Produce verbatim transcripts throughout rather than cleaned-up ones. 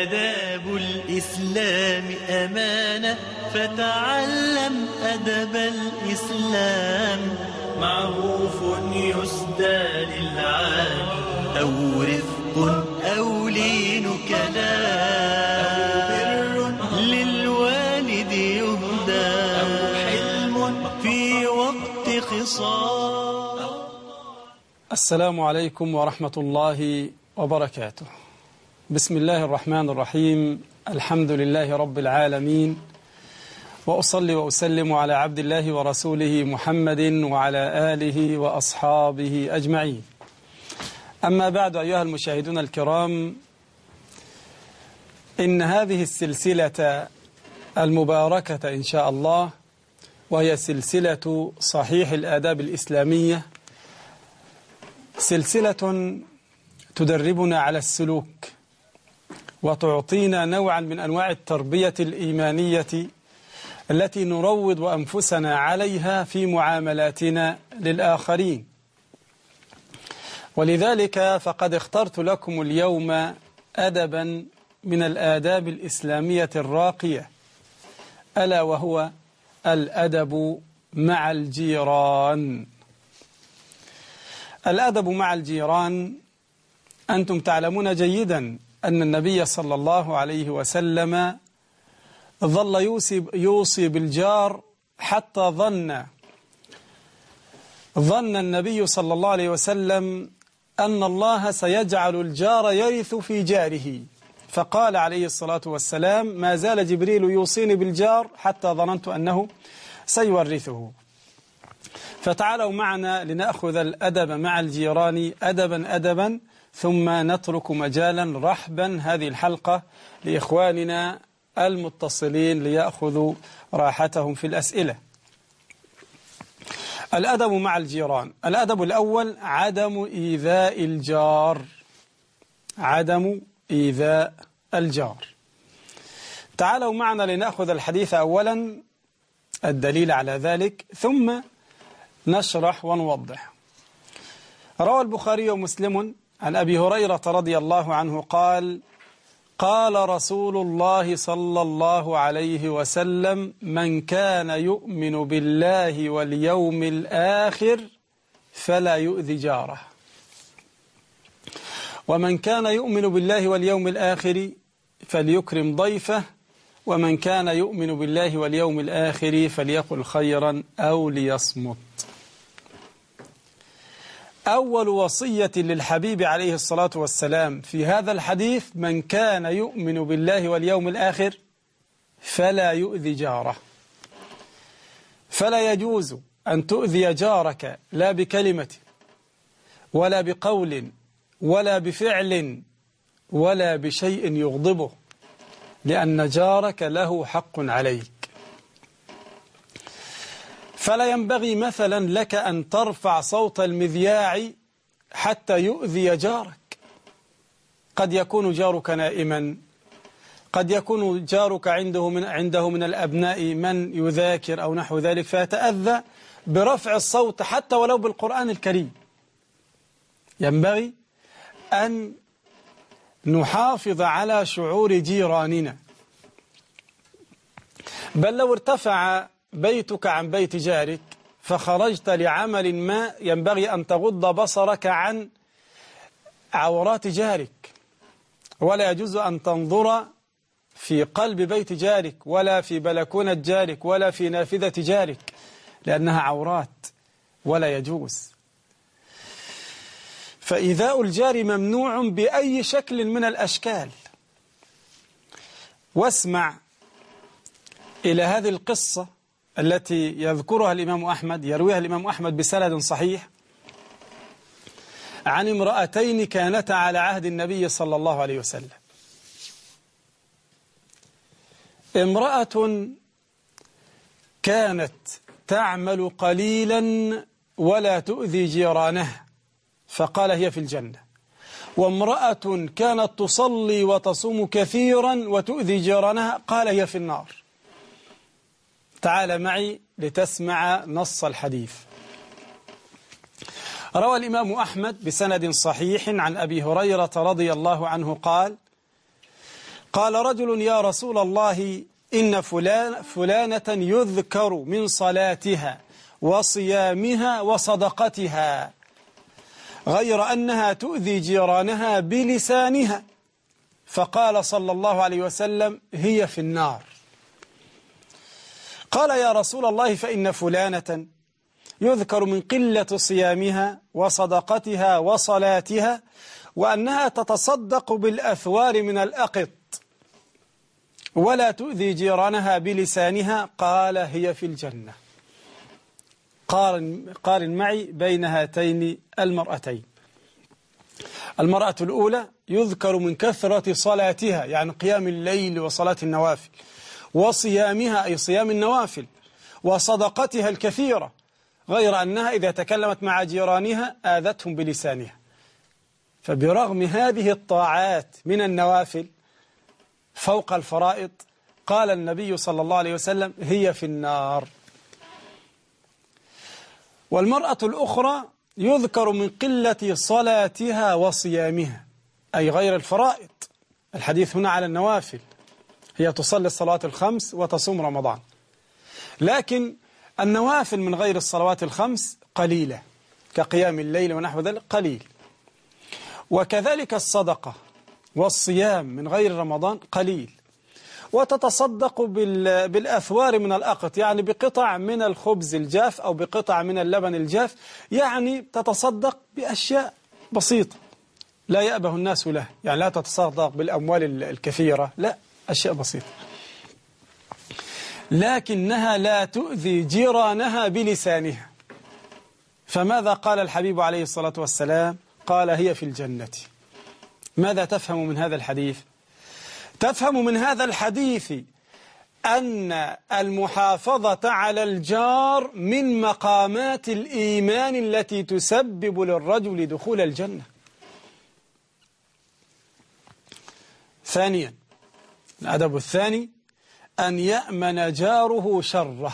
آداب الإسلام أمانة، فتعلم أدب الإسلام. معروف يسدى للعالي، أو رفق أو لين كلام، أو بر للوالد يهدى، أو حلم في وقت خصام. السلام عليكم ورحمة الله وبركاته. بسم الله الرحمن الرحيم. الحمد لله رب العالمين، وأصلي وأسلم على عبد الله ورسوله محمد وعلى آله وأصحابه أجمعين. أما بعد، أيها المشاهدون الكرام، إن هذه السلسلة المباركة إن شاء الله، وهي سلسلة صحيح الآداب الإسلامية، سلسلة تدربنا على السلوك وتعطينا نوعا من أنواع التربية الإيمانية التي نروض أنفسنا عليها في معاملاتنا للآخرين. ولذلك فقد اخترت لكم اليوم أدبا من الآداب الإسلامية الراقية، ألا وهو الأدب مع الجيران. الأدب مع الجيران، أنتم تعلمون جيدا أن النبي صلى الله عليه وسلم ظل يوصي, يوصي بالجار حتى ظن ظن النبي صلى الله عليه وسلم أن الله سيجعل الجار يرث في جاره، فقال عليه الصلاة والسلام: ما زال جبريل يوصيني بالجار حتى ظننت أنه سيورثه. فتعالوا معنا لنأخذ الأدب مع الجيران أدبا أدبا، ثم نترك مجالا رحبا هذه الحلقة لإخواننا المتصلين ليأخذوا راحتهم في الأسئلة. الأدب مع الجيران. الأدب الأول عدم إيذاء الجار. عدم إيذاء الجار. تعالوا معنا لنأخذ الحديث أولا، الدليل على ذلك، ثم نشرح ونوضح. روى البخاري ومسلم عن أبي هريرة رضي الله عنه قال: قال رسول الله صلى الله عليه وسلم: من كان يؤمن بالله واليوم الآخر فلا يؤذي جاره، ومن كان يؤمن بالله واليوم الآخر فليكرم ضيفه، ومن كان يؤمن بالله واليوم الآخر فليقل خيرا أو ليصمت. أول وصية للحبيب عليه الصلاة والسلام في هذا الحديث: من كان يؤمن بالله واليوم الآخر فلا يؤذي جاره. فلا يجوز أن تؤذي جارك، لا بكلمة ولا بقول ولا بفعل ولا بشيء يغضبه، لأن جارك له حق عليك. فلا ينبغي مثلا لك أن ترفع صوت المذياع حتى يؤذي جارك. قد يكون جارك نائما، قد يكون جارك عنده من, عنده من الأبناء من يذاكر أو نحو ذلك، فيتأذى برفع الصوت حتى ولو بالقرآن الكريم. ينبغي أن نحافظ على شعور جيراننا. بل لو ارتفع بيتك عن بيت جارك فخرجت لعمل ما، ينبغي أن تغض بصرك عن عورات جارك، ولا يجوز أن تنظر في قلب بيت جارك ولا في بلكونة جارك ولا في نافذة جارك، لأنها عورات ولا يجوز. فإيذاء الجار ممنوع بأي شكل من الأشكال. واسمع إلى هذه القصة التي يذكرها الإمام أحمد، يرويها الإمام أحمد بسند صحيح، عن امرأتين كانتا على عهد النبي صلى الله عليه وسلم. امرأة كانت تعمل قليلا ولا تؤذي جيرانها، فقال هي في الجنة. وامرأة كانت تصلي وتصوم كثيرا وتؤذي جيرانها، قال هي في النار. تعال معي لتسمع نص الحديث. روى الإمام أحمد بسند صحيح عن أبي هريرة رضي الله عنه قال: قال رجل يا رسول الله إن فلان فلانة يذكر من صلاتها وصيامها وصدقتها غير أنها تؤذي جيرانها بلسانها، فقال صلى الله عليه وسلم هي في النار. قال يا رسول الله فإن فلانة يذكر من قلة صيامها وصدقتها وصلاتها وأنها تتصدق بالأثوار من الأقط ولا تؤذي جيرانها بلسانها، قال هي في الجنة. قارن, قارن معي بين هاتين المرأتين. المرأة الأولى يذكر من كثرة صلاتها يعني قيام الليل وصلاة النوافل، وصيامها أي صيام النوافل، وصدقتها الكثيرة، غير أنها إذا تكلمت مع جيرانها آذتهم بلسانها. فبرغم هذه الطاعات من النوافل فوق الفرائض قال النبي صلى الله عليه وسلم هي في النار. والمرأة الأخرى يذكر من قلة صلاتها وصيامها أي غير الفرائض، الحديث هنا على النوافل، هي تصلي الصلوات الخمس وتصوم رمضان، لكن النوافل من غير الصلوات الخمس قليلة كقيام الليل ونحو ذلك قليل، وكذلك الصدقة والصيام من غير رمضان قليل، وتتصدق بالأثوار من الأقط يعني بقطع من الخبز الجاف أو بقطع من اللبن الجاف، يعني تتصدق بأشياء بسيطة لا يأبه الناس له، يعني لا تتصدق بالأموال الكثيرة، لا، أشياء بسيطة، لكنها لا تؤذي جيرانها بلسانها. فماذا قال الحبيب عليه الصلاة والسلام؟ قال هي في الجنة. ماذا تفهم من هذا الحديث؟ تفهم من هذا الحديث أن المحافظة على الجار من مقامات الإيمان التي تسبب للرجل دخول الجنة. ثانيا، الأدب الثاني أن يأمن جاره شره،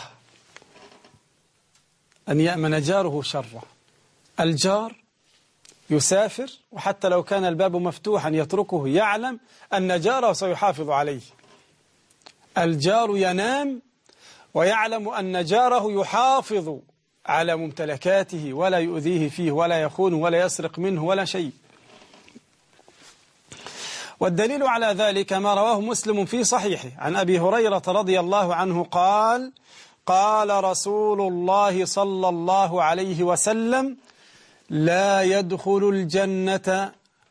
أن يأمن جاره شره. الجار يسافر وحتى لو كان الباب مفتوحا يتركه، يعلم أن جاره سيحافظ عليه. الجار ينام ويعلم أن جاره يحافظ على ممتلكاته ولا يؤذيه فيه ولا يخونه ولا يسرق منه ولا شيء. والدليل على ذلك ما رواه مسلم في صحيحه عن أبي هريرة رضي الله عنه قال قال رسول الله صلى الله عليه وسلم لا يدخل الجنة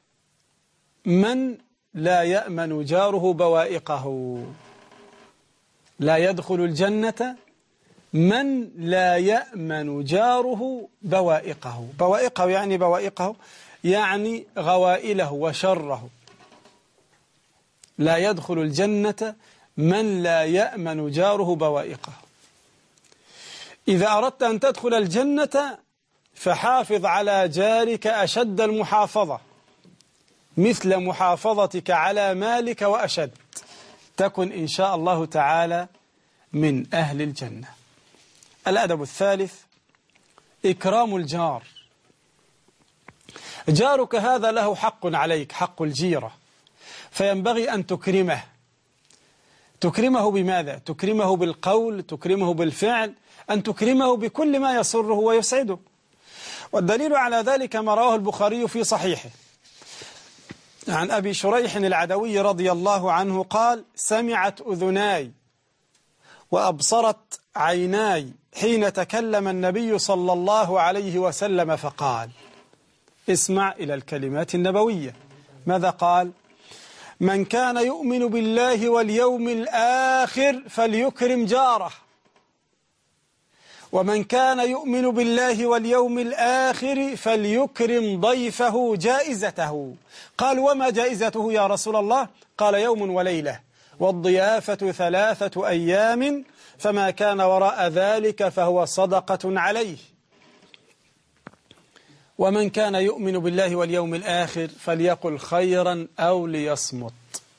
من لا يأمن جاره بوائقه. لا يدخل الجنة من لا يأمن جاره بوائقه. بوائقه يعني بوائقه يعني غوائله وشره. لا يدخل الجنة من لا يأمن جاره بوائقه. إذا أردت أن تدخل الجنة فحافظ على جارك أشد المحافظة، مثل محافظتك على مالك وأشد، تكن إن شاء الله تعالى من أهل الجنة. الأدب الثالث إكرام الجار. جارك هذا له حق عليك، حق الجيرة، فينبغي أن تكرمه. تكرمه بماذا؟ تكرمه بالقول، تكرمه بالفعل، أن تكرمه بكل ما يسره ويسعده. والدليل على ذلك ما رواه البخاري في صحيحه عن أبي شريح العدوي رضي الله عنه قال سمعت أذناي وأبصرت عيناي حين تكلم النبي صلى الله عليه وسلم فقال، اسمع إلى الكلمات النبوية، ماذا قال؟ من كان يؤمن بالله واليوم الآخر فليكرم جاره، ومن كان يؤمن بالله واليوم الآخر فليكرم ضيفه جائزته. قال وما جائزته يا رسول الله؟ قال يوم وليلة والضيافة ثلاثة أيام فما كان وراء ذلك فهو صدقة عليه. ومن كان يؤمن بالله واليوم الآخر فليقل خيرا أو ليصمت.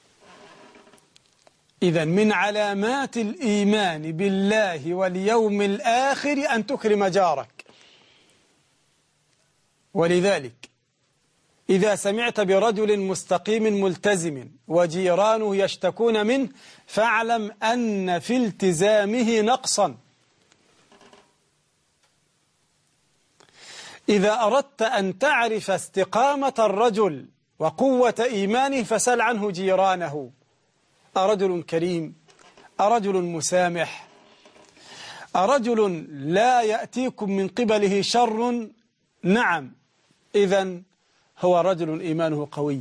إذن من علامات الإيمان بالله واليوم الآخر أن تكرم جارك. ولذلك إذا سمعت برجل مستقيم ملتزم وجيرانه يشتكون منه فاعلم أن في التزامه نقصا. إذا أردت أن تعرف استقامة الرجل وقوة إيمانه فسل عنه جيرانه، أرجل كريم، أرجل مسامح، أرجل لا يأتيكم من قبله شر، نعم، إذن هو رجل إيمانه قوي.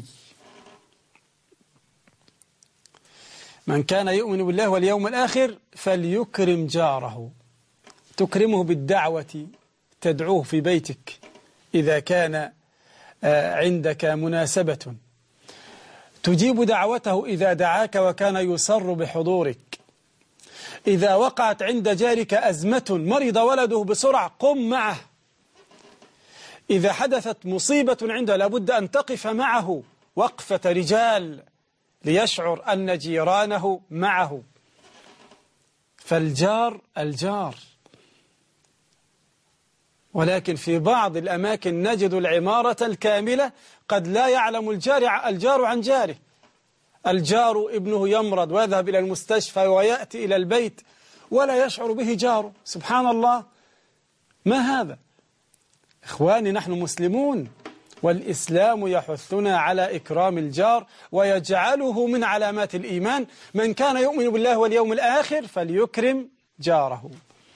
من كان يؤمن بالله واليوم الآخر فليكرم جاره، تكرمه بالدعوة، تدعوه في بيتك إذا كان عندك مناسبة، تجيب دعوته إذا دعاك وكان يسر بحضورك. إذا وقعت عند جارك أزمة مرض ولده بسرعة قم معه. إذا حدثت مصيبة عنده لابد أن تقف معه وقفة رجال ليشعر أن جيرانه معه. فالجار الجار. ولكن في بعض الأماكن نجد العمارة الكاملة قد لا يعلم الجار الجار عن جاره. الجار ابنه يمرض ويذهب إلى المستشفى ويأتي إلى البيت ولا يشعر به جاره. سبحان الله، ما هذا؟ إخواني، نحن مسلمون، والإسلام يحثنا على إكرام الجار ويجعله من علامات الإيمان. من كان يؤمن بالله واليوم الآخر فليكرم جاره.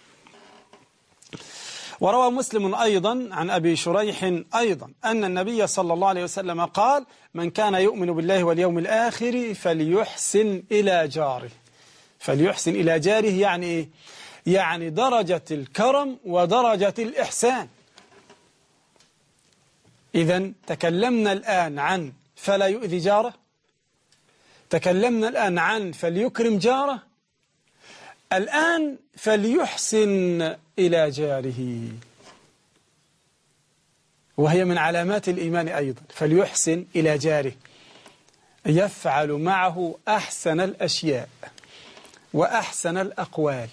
وروى مسلم أيضا عن أبي شريح أيضا أن النبي صلى الله عليه وسلم قال: من كان يؤمن بالله واليوم الآخر فليحسن إلى جاره. فليحسن إلى جاره يعني إيه؟ يعني درجة الكرم ودرجة الإحسان. إذن تكلمنا الآن عن فلا يؤذي جاره، تكلمنا الآن عن فليكرم جاره، الآن فليحسن إلى جاره، وهي من علامات الإيمان أيضا. فليحسن إلى جاره، يفعل معه أحسن الأشياء وأحسن الأقوال.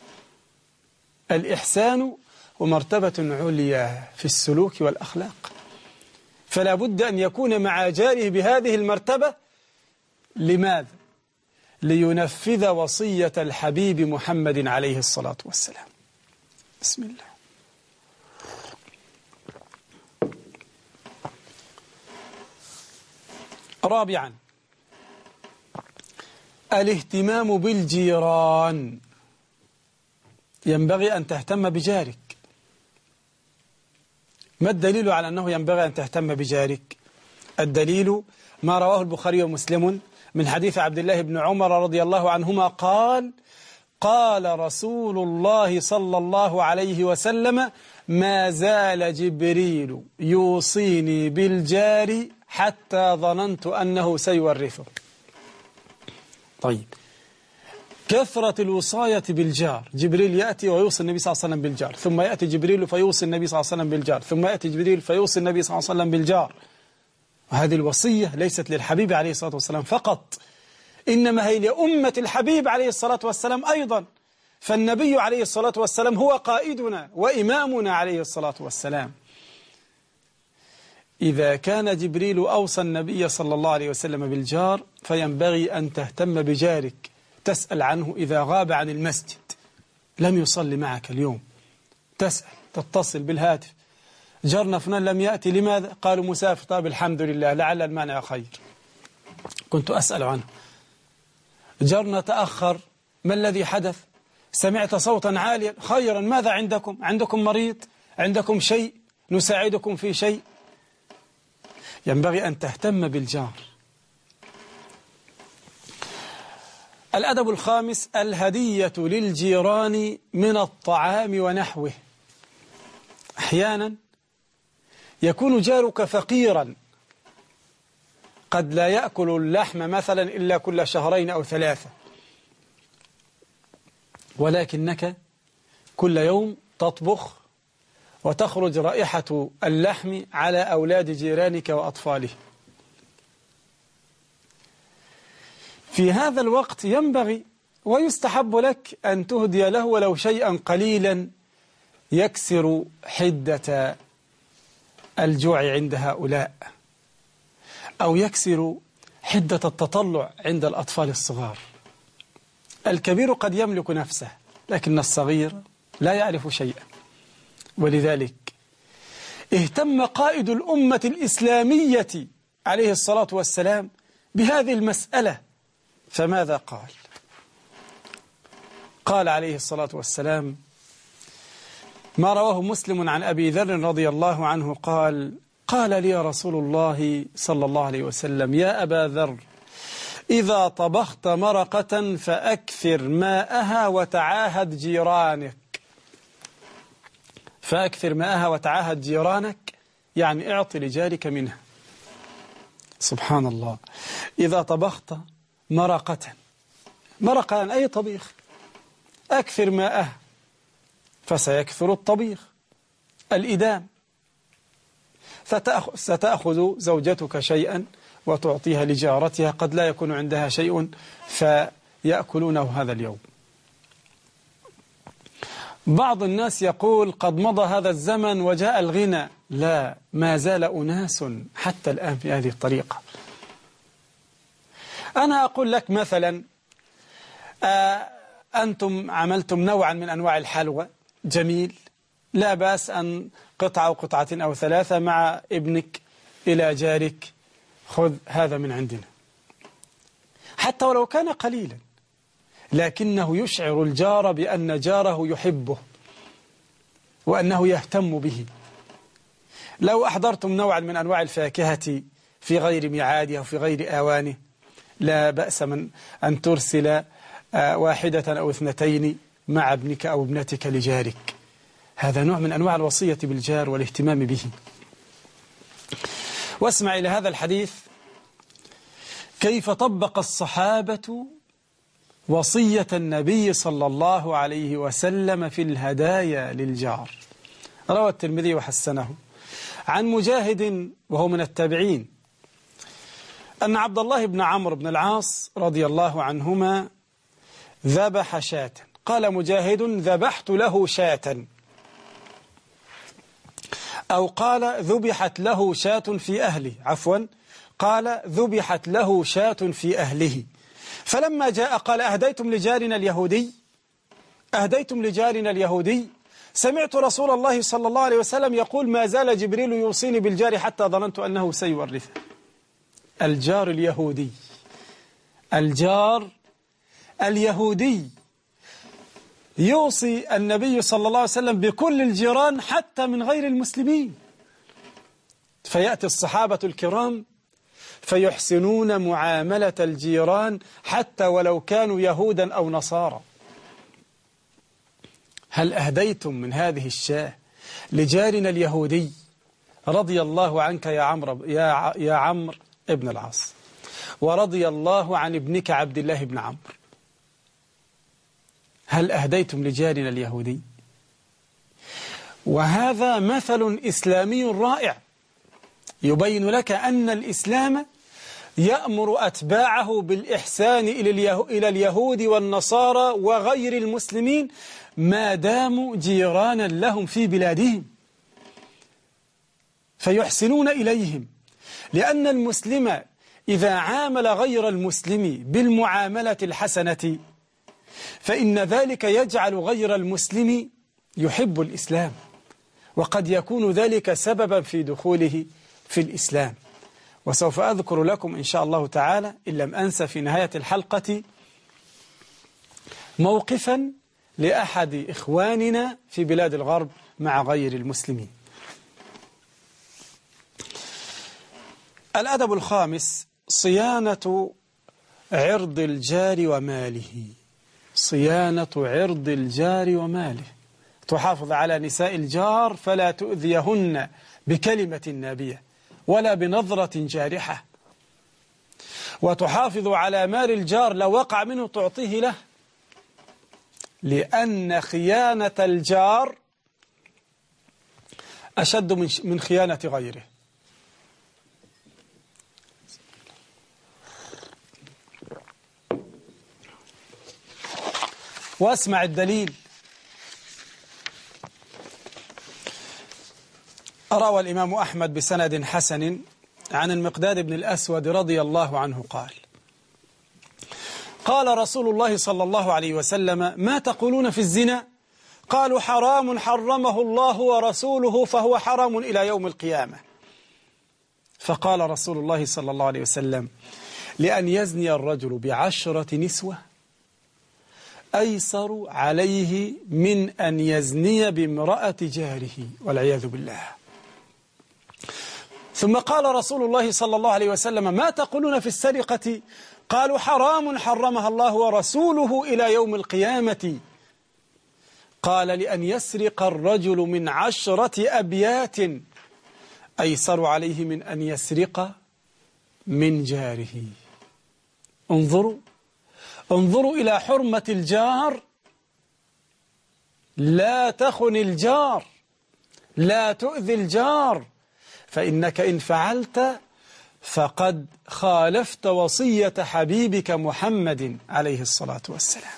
الإحسان ومرتبة عليا في السلوك والأخلاق، فلا بد أن يكون مع جاره بهذه المرتبة. لماذا؟ لينفذ وصية الحبيب محمد عليه الصلاة والسلام. بسم الله. رابعا، الاهتمام بالجيران. ينبغي أن تهتم بجارك. ما الدليل على أنه ينبغي أن تهتم بجارك؟ الدليل ما رواه البخاري ومسلم من حديث عبد الله بن عمر رضي الله عنهما قال: قال رسول الله صلى الله عليه وسلم: ما زال جبريل يوصيني بالجار حتى ظننت أنه سيورثه. طيب، كثرة الوصاية بالجار، جبريل يأتي ويوصي النبي صلى الله عليه وسلم بالجار، ثم يأتي جبريل فيوصي النبي صلى الله عليه وسلم بالجار، ثم يأتي جبريل فيوصي النبي صلى الله عليه وسلم بالجار. وهذه الوصية ليست للحبيب عليه الصلاة والسلام فقط، إنما هي لأمة الحبيب عليه الصلاة والسلام أيضا. فالنبي عليه الصلاة والسلام هو قائدنا وإمامنا عليه الصلاة والسلام. إذا كان جبريل أوصى النبي صلى الله عليه وسلم بالجار فينبغي أن تهتم بجارك، تسأل عنه إذا غاب عن المسجد، لم يصلي معك اليوم، تسأل، تتصل بالهاتف: جارنا فلان لم يأتي، لماذا؟ قالوا مسافر. طيب الحمد لله، لعل المانع خير. كنت أسأل عنه. جارنا تأخر، ما الذي حدث؟ سمعت صوتا عاليا، خيرا، ماذا عندكم؟ عندكم مريض؟ عندكم شيء؟ نساعدكم في شيء؟ ينبغي أن تهتم بالجار. الأدب الخامس: الهدية للجيران من الطعام ونحوه. أحيانا يكون جارك فقيرا، قد لا يأكل اللحم مثلا إلا كل شهرين أو ثلاثة، ولكنك كل يوم تطبخ وتخرج رائحة اللحم على أولاد جيرانك وأطفاله. في هذا الوقت ينبغي ويستحب لك أن تهدي له ولو شيئا قليلا يكسر حدة الجوع عند هؤلاء. أو يكسر حدة التطلع عند الأطفال الصغار. الكبير قد يملك نفسه، لكن الصغير لا يعرف شيئا. ولذلك اهتم قائد الأمة الإسلامية عليه الصلاة والسلام بهذه المسألة، فماذا قال؟ قال عليه الصلاة والسلام ما رواه مسلم عن أبي ذر رضي الله عنه قال قال لي رسول الله صلى الله عليه وسلم يا أبا ذر إذا طبخت مرقة فأكثر ماءها وتعاهد جيرانك. فأكثر ماءها وتعاهد جيرانك يعني اعطي لجارك منها. سبحان الله. إذا طبخت مرقة، مرقة أي طبيخ، أكثر ماءها فسيكثر الطبيخ الإدام. ستأخذ زوجتك شيئا وتعطيها لجارتها قد لا يكون عندها شيء فيأكلونه هذا اليوم. بعض الناس يقول قد مضى هذا الزمن وجاء الغنى. لا، ما زال أناس حتى الآن في هذه الطريقة. أنا أقول لك مثلا آه أنتم عملتم نوعا من أنواع الحلوى جميل، لا بأس أن قطعة أو قطعة أو ثلاثة مع ابنك إلى جارك، خذ هذا من عندنا، حتى ولو كان قليلا، لكنه يشعر الجار بأن جاره يحبه وأنه يهتم به. لو أحضرتم نوعا من أنواع الفاكهة في غير ميعادها وفي غير آوانه لا بأس من أن ترسل واحدة أو اثنتين مع ابنك أو ابنتك لجارك. هذا نوع من أنواع الوصية بالجار والاهتمام به. واسمع إلى هذا الحديث كيف طبق الصحابة وصية النبي صلى الله عليه وسلم في الهدايا للجار. روى الترمذي وحسنه عن مجاهد وهو من التابعين أن عبد الله بن عمرو بن العاص رضي الله عنهما ذبح شاة. قال مجاهد ذبحت له شاة، أو قال ذبحت له شاة في أهله، عفوا قال ذبحت له شاة في أهله. فلما جاء قال أهديتم لجارنا اليهودي أهديتم لجارنا اليهودي سمعت رسول الله صلى الله عليه وسلم يقول ما زال جبريل يوصيني بالجار حتى ظننت أنه سيورثه. الجار اليهودي، الجار اليهودي يوصي النبي صلى الله عليه وسلم بكل الجيران حتى من غير المسلمين. فيأتي الصحابة الكرام فيحسنون معاملة الجيران حتى ولو كانوا يهودا أو نصارى. هل أهديتم من هذه الشاة لجارنا اليهودي؟ رضي الله عنك يا عمرو يا يا عمرو ابن العاص، ورضي الله عن ابنك عبد الله بن عمرو. هل أهديتم لجارنا اليهودي؟ وهذا مثل إسلامي رائع يبين لك أن الإسلام يأمر أتباعه بالإحسان إلى اليهود والنصارى وغير المسلمين ما داموا جيرانا لهم في بلادهم، فيحسنون إليهم، لأن المسلم إذا عامل غير المسلم بالمعاملة الحسنة فإن ذلك يجعل غير المسلم يحب الإسلام، وقد يكون ذلك سببا في دخوله في الإسلام. وسوف أذكر لكم إن شاء الله تعالى إن لم أنسى في نهاية الحلقة موقفا لأحد إخواننا في بلاد الغرب مع غير المسلمين. الأدب الخامس صيانة عرض الجار وماله. صيانة عرض الجار وماله، تحافظ على نساء الجار فلا تؤذيهن بكلمة نابية ولا بنظرة جارحة، وتحافظ على مال الجار لو وقع منه تعطيه له، لأن خيانة الجار أشد من خيانة غيره. واسمع الدليل. روى الإمام أحمد بسند حسن عن المقداد بن الأسود رضي الله عنه قال قال رسول الله صلى الله عليه وسلم ما تقولون في الزنا؟ قالوا حرام حرمه الله ورسوله فهو حرام إلى يوم القيامة. فقال رسول الله صلى الله عليه وسلم لأن يزني الرجل بعشرة نسوة أيسر عليه من أن يزني بامرأة جاره والعياذ بالله. ثم قال رسول الله صلى الله عليه وسلم ما تقولون في السرقة؟ قالوا حرام حرمها الله ورسوله إلى يوم القيامة. قال لأن يسرق الرجل من عشرة أبيات أيسر عليه من أن يسرق من جاره. انظروا انظروا إلى حرمة الجار. لا تخن الجار، لا تؤذي الجار، فإنك إن فعلت فقد خالفت وصية حبيبك محمد عليه الصلاة والسلام.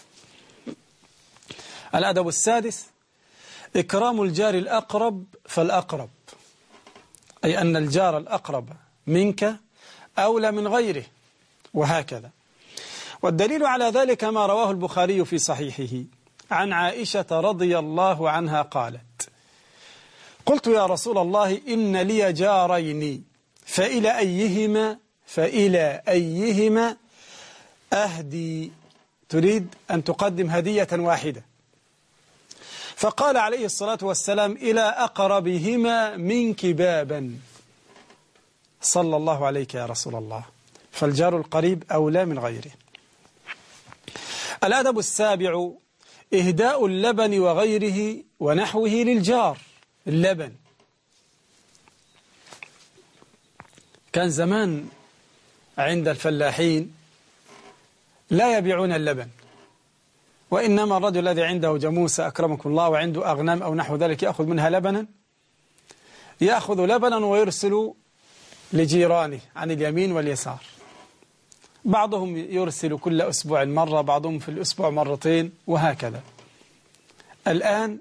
الأدب السادس إكرام الجار الأقرب فالأقرب، أي أن الجار الأقرب منك أولى من غيره، وهكذا. والدليل على ذلك ما رواه البخاري في صحيحه عن عائشة رضي الله عنها قالت قلت يا رسول الله إن لي جارين فإلى أيهما فإلى أيهما أهدي؟ تريد أن تقدم هدية واحدة. فقال عليه الصلاة والسلام إلى أقربهما منك بابا. صلى الله عليك يا رسول الله، فالجار القريب أولى من غيره. الأدب السابع إهداء اللبن وغيره ونحوه للجار. اللبن كان زمان عند الفلاحين لا يبيعون اللبن، وإنما الرجل الذي عنده جاموسة أكرمكم الله وعنده أغنام أو نحو ذلك يأخذ منها لبنا، يأخذ لبنا ويرسل لجيرانه عن اليمين واليسار. بعضهم يرسل كل أسبوع مرة، بعضهم في الأسبوع مرتين، وهكذا. الآن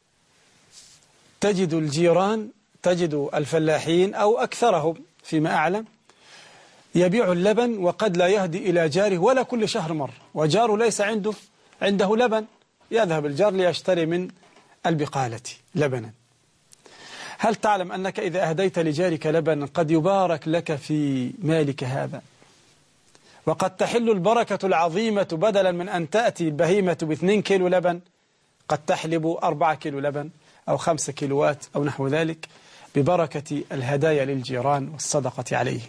تجد الجيران، تجد الفلاحين أو أكثرهم فيما أعلم يبيع اللبن وقد لا يهدي إلى جاره ولا كل شهر مرة، وجاره ليس عنده عنده لبن، يذهب الجار ليشتري من البقالة لبنا. هل تعلم أنك إذا أهديت لجارك لبنا قد يبارك لك في مالك هذا، وقد تحل البركة العظيمة بدلا من أن تأتي البهيمة باثنين كيلو لبن قد تحلب أربعة كيلو لبن أو خمسة كيلوات أو نحو ذلك ببركة الهدايا للجيران والصدقة عليه.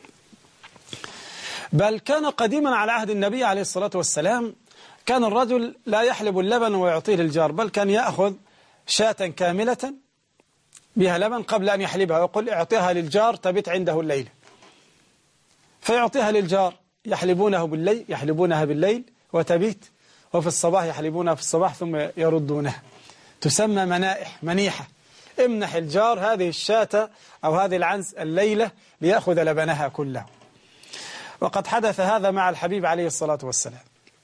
بل كان قديما على عهد النبي عليه الصلاة والسلام كان الرجل لا يحلب اللبن ويعطيه للجار، بل كان يأخذ شاة كاملة بها لبن قبل أن يحلبها ويقول اعطيها للجار تبت عنده الليل، فيعطيها للجار، يحلبونه بالليل يحلبونها بالليل وتبيت، وفي الصباح يحلبونها في الصباح ثم يردونها. تسمى منائح، منيحة. امنح الجار هذه الشاة أو هذه العنز الليلة ليأخذ لبنها كله. وقد حدث هذا مع الحبيب عليه الصلاة والسلام.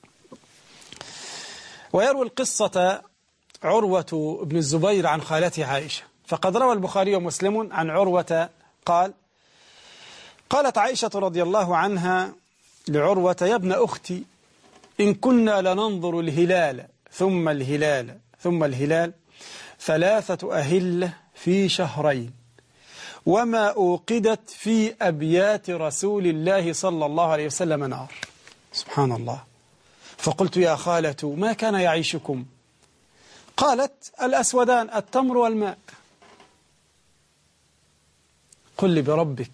ويروي القصة عروة بن الزبير عن خالته عائشة، فقد روى البخاري ومسلم عن عروة قال قالت عائشة رضي الله عنها لعروة يا ابن أختي إن كنا لننظر الهلال ثم الهلال ثم الهلال ثلاثة أهلة في شهرين وما أوقدت في أبيات رسول الله صلى الله عليه وسلم نار. سبحان الله. فقلت يا خالة ما كان يعيشكم؟ قالت الأسودان التمر والماء. قل لي بربك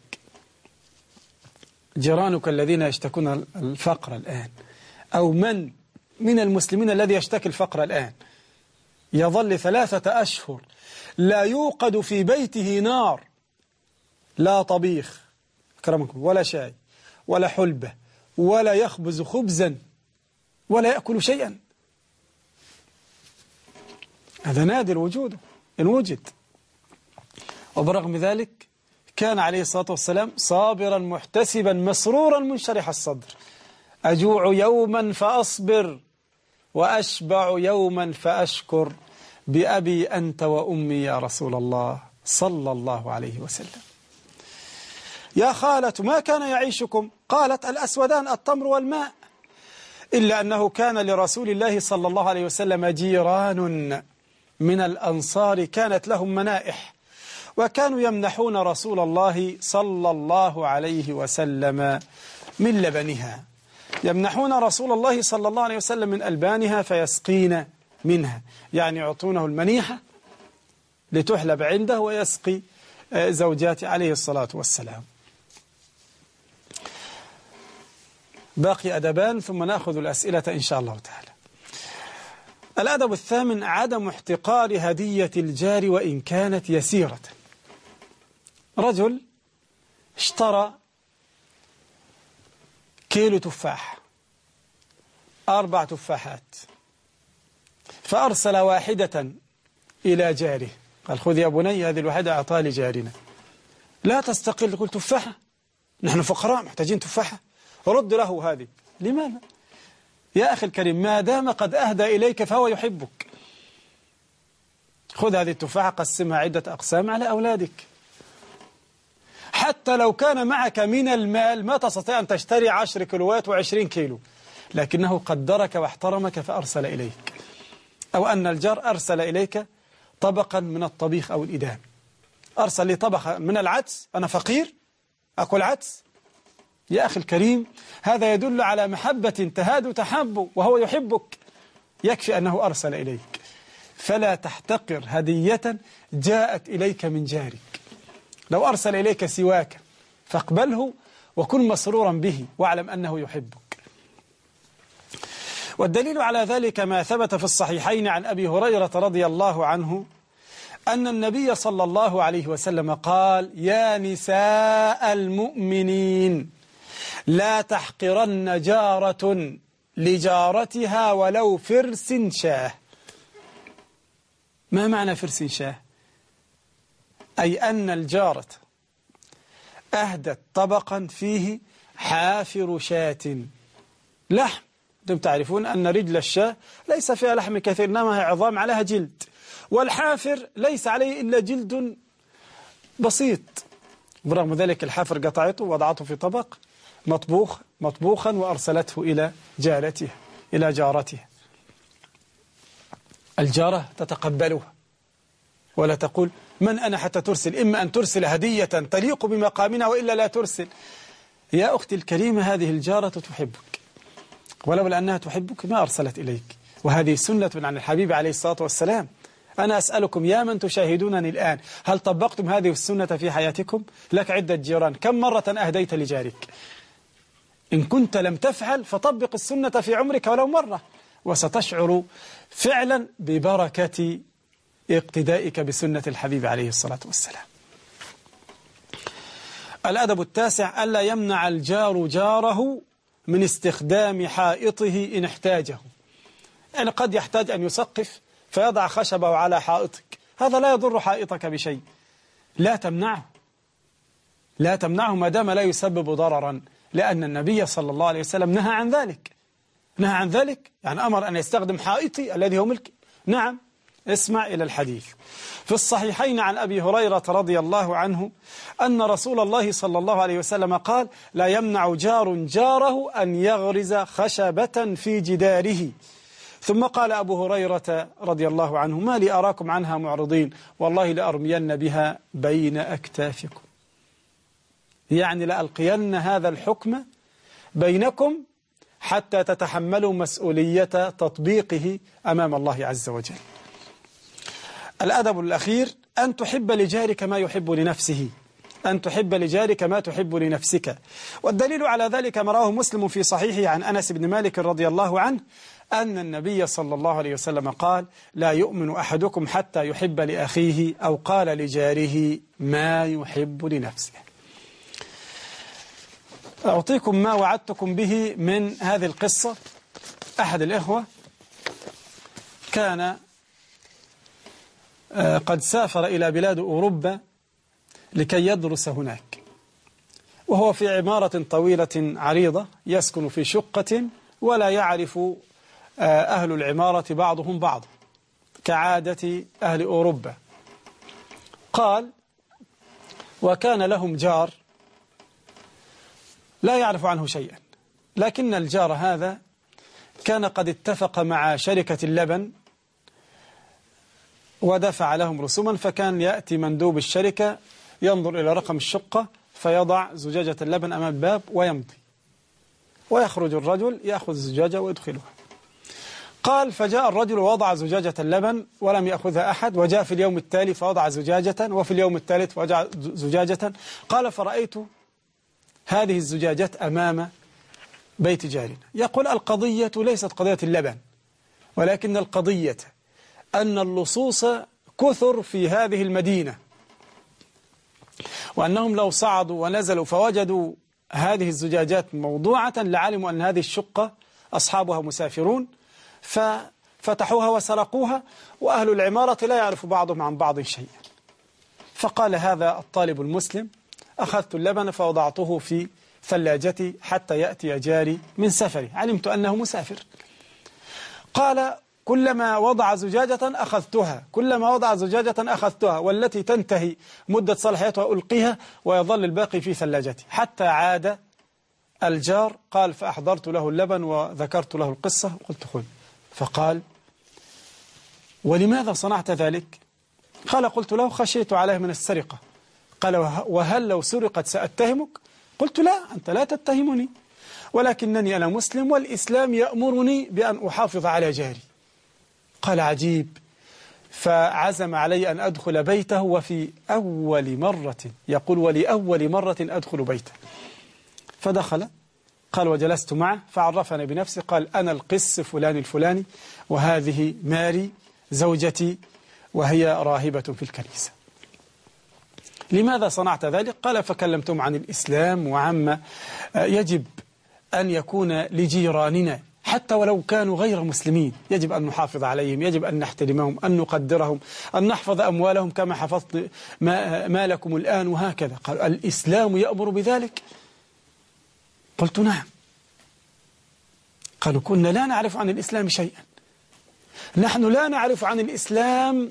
جيرانك الذين يشتكون الفقر الآن أو من من المسلمين الذي يشتكي الفقر الآن يظل ثلاثة أشهر لا يوقد في بيته نار، لا طبيخ أكرمكم ولا شاي ولا حلبة ولا يخبز خبزا ولا يأكل شيئا. هذا نادر وجوده إن وجد. وبرغم ذلك كان عليه الصلاة والسلام صابرا محتسبا مسرورا منشرح الصدر. أجوع يوما فأصبر وأشبع يوما فأشكر بأبي أنت وأمي يا رسول الله صلى الله عليه وسلم. يا خالة ما كان يعيشكم؟ قالت الأسودان التمر والماء. إلا أنه كان لرسول الله صلى الله عليه وسلم جيران من الأنصار كانت لهم منائح، وكانوا يمنحون رسول الله صلى الله عليه وسلم من لبنها، يمنحون رسول الله صلى الله عليه وسلم من ألبانها فيسقين منها، يعني يعطونه المنيحة لتحلب عنده ويسقي زوجات عليه الصلاة والسلام. باقي أدبان ثم نأخذ الأسئلة إن شاء الله تعالى. الأدب الثامن عدم احتقار هدية الجار وإن كانت يسيرة. رجل اشترى كيلو تفاح، أربع تفاحات، فأرسل واحدة إلى جاره، قال خذ يا بني هذه الواحدة أعطاها لجارنا. لا تستقل، قل تفاحة، نحن فقراء محتاجين تفاحة، رد له هذه. لماذا؟ يا أخي الكريم ما دام قد أهدى إليك فهو يحبك. خذ هذه التفاحة قسمها عدة أقسام على أولادك. حتى لو كان معك من المال ما تستطيع أن تشتري عشر كيلوات وعشرين كيلو، لكنه قدرك واحترمك فأرسل إليك. أو أن الجار أرسل إليك طبقا من الطبيخ أو الإدام، أرسل لي طبقا من العدس، أنا فقير أكل عدس. يا أخي الكريم هذا يدل على محبة تهاد تحب وهو يحبك، يكفي أنه أرسل إليك. فلا تحتقر هدية جاءت إليك من جارك. لو أرسل إليك سواك فاقبله وكن مسرورا به واعلم أنه يحبك. والدليل على ذلك ما ثبت في الصحيحين عن أبي هريرة رضي الله عنه أن النبي صلى الله عليه وسلم قال يا نساء المؤمنين لا تحقرن جارة لجارتها ولو فرس شاه. ما معنى فرس شاه؟ أي أن الجارة أهدت طبقا فيه حافر شاة لحم. أنتم تعرفون أن رجل الشاة ليس فيها لحم كثير، إنما هي عظام عليها جلد، والحافر ليس عليه إلا جلد بسيط. برغم ذلك الحافر قطعته وضعته في طبق مطبوخ مطبوخا وأرسلته إلى جارتها إلى جارتها. الجارة تتقبلها ولا تقول من أنا حتى ترسل، إما أن ترسل هدية تليق بمقامنا وإلا لا ترسل. يا أختي الكريمة هذه الجارة تحبك، ولولا أنها تحبك ما أرسلت إليك، وهذه سنة عن الحبيب عليه الصلاة والسلام. أنا أسألكم يا من تشاهدونني الآن، هل طبقتم هذه السنة في حياتكم؟ لك عدة جيران، كم مرة أهديت لجارك؟ إن كنت لم تفعل فطبق السنة في عمرك ولو مرة، وستشعر فعلا ببركة اقتدائك بسنة الحبيب عليه الصلاة والسلام. الأدب التاسع ألا يمنع الجار جاره من استخدام حائطه إن احتاجه. يعني قد يحتاج أن يسقف فيضع خشبه على حائطك، هذا لا يضر حائطك بشيء، لا تمنعه لا تمنعه ما دام لا يسبب ضررا، لأن النبي صلى الله عليه وسلم نهى عن ذلك نهى عن ذلك يعني أمر أن يستخدم حائطي الذي هو ملك. نعم، اسمع إلى الحديث في الصحيحين عن أبي هريرة رضي الله عنه أن رسول الله صلى الله عليه وسلم قال لا يمنع جار جاره أن يغرز خشبة في جداره. ثم قال أبو هريرة رضي الله عنه ما لي أراكم عنها معرضين، والله لأرمين بها بين أكتافكم، يعني لألقين هذا الحكم بينكم حتى تتحملوا مسؤولية تطبيقه أمام الله عز وجل. الأدب الأخير أن تحب لجارك ما يحب لنفسه، أن تحب لجارك ما تحب لنفسك. والدليل على ذلك ما رواه مسلم في صحيحه عن أنس بن مالك رضي الله عنه أن النبي صلى الله عليه وسلم قال لا يؤمن أحدكم حتى يحب لأخيه أو قال لجاره ما يحب لنفسه. أعطيكم ما وعدتكم به من هذه القصة. أحد الإخوة كان قد سافر إلى بلاد أوروبا لكي يدرس هناك، وهو في عمارة طويلة عريضة يسكن في شقة ولا يعرف أهل العمارة بعضهم بعض كعادة أهل أوروبا. قال وكان لهم جار لا يعرف عنه شيئا، لكن الجار هذا كان قد اتفق مع شركة اللبن ودفع لهم رسوما، فكان يأتي مندوب الشركة ينظر إلى رقم الشقة فيضع زجاجة اللبن أمام الباب ويمضي، ويخرج الرجل يأخذ الزجاجة ويدخلها. قال فجاء الرجل ووضع زجاجة اللبن ولم يأخذها أحد، وجاء في اليوم التالي فوضع زجاجة، وفي اليوم الثالث وضع زجاجة. قال فرأيت هذه الزجاجات أمام بيت جارنا. يقول القضية ليست قضية اللبن، ولكن القضية أن اللصوص كثر في هذه المدينة، وأنهم لو صعدوا ونزلوا فوجدوا هذه الزجاجات موضوعة لعلموا أن هذه الشقة أصحابها مسافرون ففتحوها وسرقوها، وأهل العمارة لا يعرف بعضهم عن بعض شيئا. فقال هذا الطالب المسلم أخذت اللبن فوضعته في ثلاجتي حتى يأتي جاري من سفري، علمت أنه مسافر. قال كلما وضع زجاجة أخذتها، كلما وضع زجاجة أخذتها، والتي تنتهي مدة صلاحيتها ألقيها ويظل الباقي في ثلاجتي، حتى عاد الجار. قال فأحضرت له اللبن وذكرت له القصة وقلت خذ. فقال ولماذا صنعت ذلك؟ قال قلت له خشيت عليه من السرقة. قال وهل لو سرقت سأتهمك؟ قلت لا، أنت لا تتهمني، ولكنني أنا مسلم والإسلام يأمرني بأن أحافظ على جاري. قال عجيب. فعزم علي أن أدخل بيته، وفي أول مرة يقول ولأول مرة أدخل بيته. فدخل قال وجلست معه فعرفني بنفسه. قال أنا القس فلان الفلاني، وهذه ماري زوجتي وهي راهبة في الكنيسة. لماذا صنعت ذلك؟ قال فكلمتهم عن الإسلام وعما يجب أن يكون لجيراننا حتى ولو كانوا غير مسلمين، يجب أن نحافظ عليهم، يجب أن نحترمهم، أن نقدرهم، أن نحفظ أموالهم كما حفظت مالكم الآن، وهكذا. قال الإسلام يأمر بذلك؟ قلت نعم. قالوا كنا لا نعرف عن الإسلام شيئا، نحن لا نعرف عن الإسلام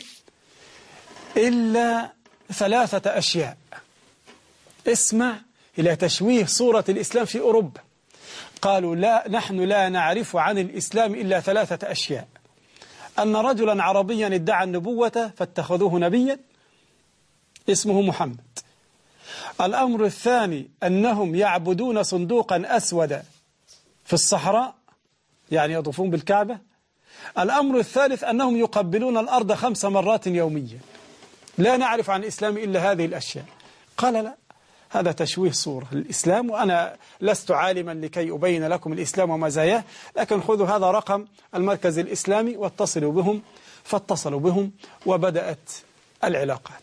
إلا ثلاثة أشياء. اسمع إلى تشويه صورة الإسلام في أوروبا. قالوا لا، نحن لا نعرف عن الإسلام إلا ثلاثة أشياء: أن رجلا عربيا ادعى النبوة فاتخذوه نبيا اسمه محمد. الأمر الثاني أنهم يعبدون صندوقا أسود في الصحراء، يعني يطوفون بالكعبة. الأمر الثالث أنهم يقبلون الأرض خمس مرات يوميا. لا نعرف عن الإسلام إلا هذه الأشياء. قال لا، هذا تشويه صورة للإسلام، وأنا لست عالما لكي أبين لكم الإسلام ومزاياه، لكن خذوا هذا رقم المركز الإسلامي واتصلوا بهم. فاتصلوا بهم وبدأت العلاقات.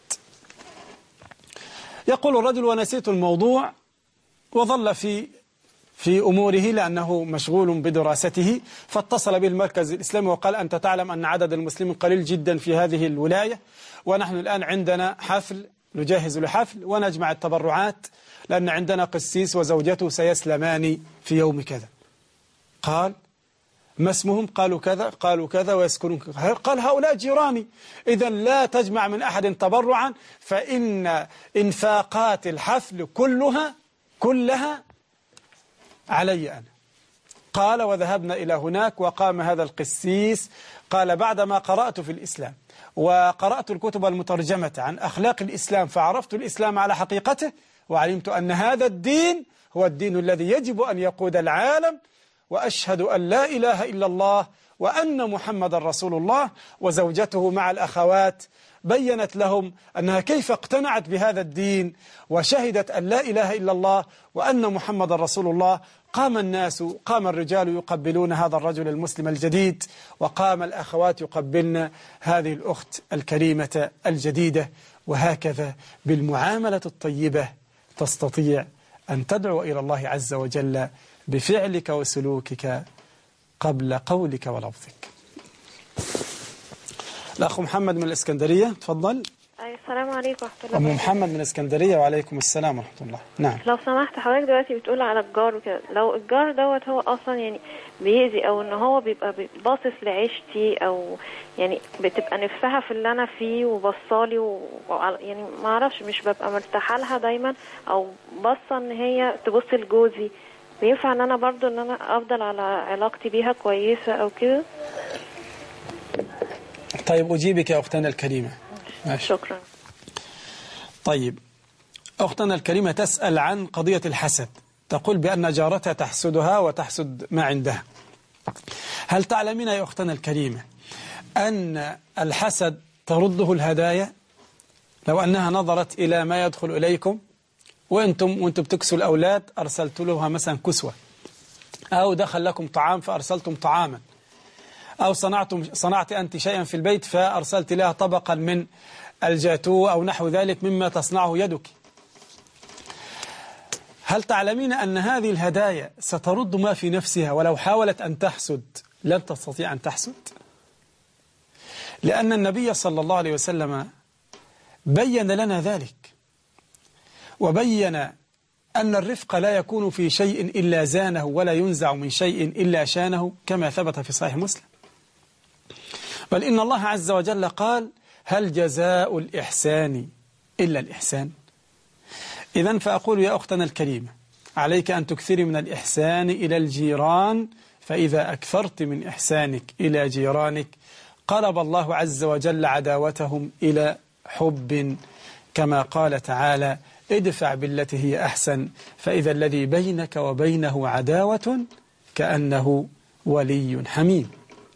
يقول الرجل ونسيت الموضوع، وظل في في أموره لأنه مشغول بدراسته. فاتصل به المركز الإسلامي وقال أنت تعلم أن عدد المسلمين قليل جدا في هذه الولاية، ونحن الآن عندنا حفل، نجهز لحفل ونجمع التبرعات لأن عندنا قسيس وزوجته سيسلمان في يوم كذا. قال ما اسمهم؟ قالوا كذا. قالوا كذا ويسكنون كذا. قال هؤلاء جيراني، إذا لا تجمع من أحد تبرعا، فإن إنفاقات الحفل كلها كلها علي أنا. قال وذهبنا إلى هناك وقام هذا القسيس. قال بعدما قرأت في الإسلام وقرأت الكتب المترجمة عن أخلاق الإسلام فعرفت الإسلام على حقيقته، وعلمت أن هذا الدين هو الدين الذي يجب أن يقود العالم، وأشهد أن لا إله إلا الله وأن محمد رسول الله. وزوجته مع الأخوات بيّنت لهم أنها كيف اقتنعت بهذا الدين وشهدت أن لا إله إلا الله وأن محمد رسول الله. قام الناس، قام الرجال يقبلون هذا الرجل المسلم الجديد، وقام الأخوات يقبلن هذه الأخت الكريمة الجديدة. وهكذا بالمعاملة الطيبة تستطيع أن تدعو إلى الله عز وجل بفعلك وسلوكك قبل قولك ولفظك. الأخ محمد من الإسكندرية، تفضل. السلام عليكم ورحمة الله. أم محمد من اسكندرية. وعليكم السلام ورحمة الله. نعم. لو سمحت حضرتك دلوقتي بتقول على الجار وكده، لو الجار دوت هو أصلا يعني بيأذي أو إن هو بيبقى باصص لعيشتي أو يعني بتبقى نفسها في اللي أنا فيه وبصالي و... يعني ما أعرفش، مش ببقى مرتاحة لها دايما أو باصة إن هي تبص لجوزي، بينفع إن أنا برضو إن أنا أفضل على علاقتي بيها كويسة أو كده؟ طيب أجيبك يا أختنا الكريمة. ماشي. شكرا. طيب أختنا الكريمة تسأل عن قضية الحسد، تقول بأن جارتها تحسدها وتحسد ما عندها. هل تعلمين يا أختنا الكريمة أن الحسد ترده الهدايا؟ لو أنها نظرت إلى ما يدخل إليكم وأنتم وأنتم بتكسوا الأولاد أرسلت لها مثلا كسوة، أو دخل لكم طعام فأرسلتم طعاما، أو صنعتم صنعت أنت شيئا في البيت فأرسلت لها طبقا من الجاتو أو نحو ذلك مما تصنعه يدك، هل تعلمين أن هذه الهدايا سترد ما في نفسها ولو حاولت أن تحسد لن تستطيع أن تحسد؟ لأن النبي صلى الله عليه وسلم بين لنا ذلك، وبين أن الرفق لا يكون في شيء إلا زانه ولا ينزع من شيء إلا شانه، كما ثبت في صحيح مسلم. بل إن الله عز وجل قال: هل جزاء الإحسان إلا الإحسان؟ إذن فأقول يا أختنا الكريمة، عليك أن تكثري من الإحسان إلى الجيران، فإذا أكثرت من إحسانك إلى جيرانك قلب الله عز وجل عداوتهم إلى حب، كما قال تعالى: ادفع بالتي هي أحسن فإذا الذي بينك وبينه عداوة كأنه ولي حميم.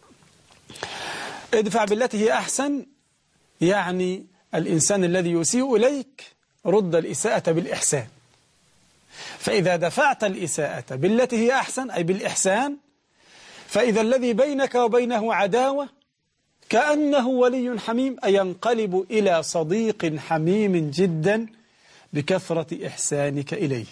ادفع بالتي هي أحسن يعني الإنسان الذي يسيء إليك رد الإساءة بالإحسان، فإذا دفعت الإساءة بالتي هي أحسن أي بالإحسان فإذا الذي بينك وبينه عداوة كأنه ولي حميم، أي ينقلب إلى صديق حميم جدا بكثرة إحسانك إليه.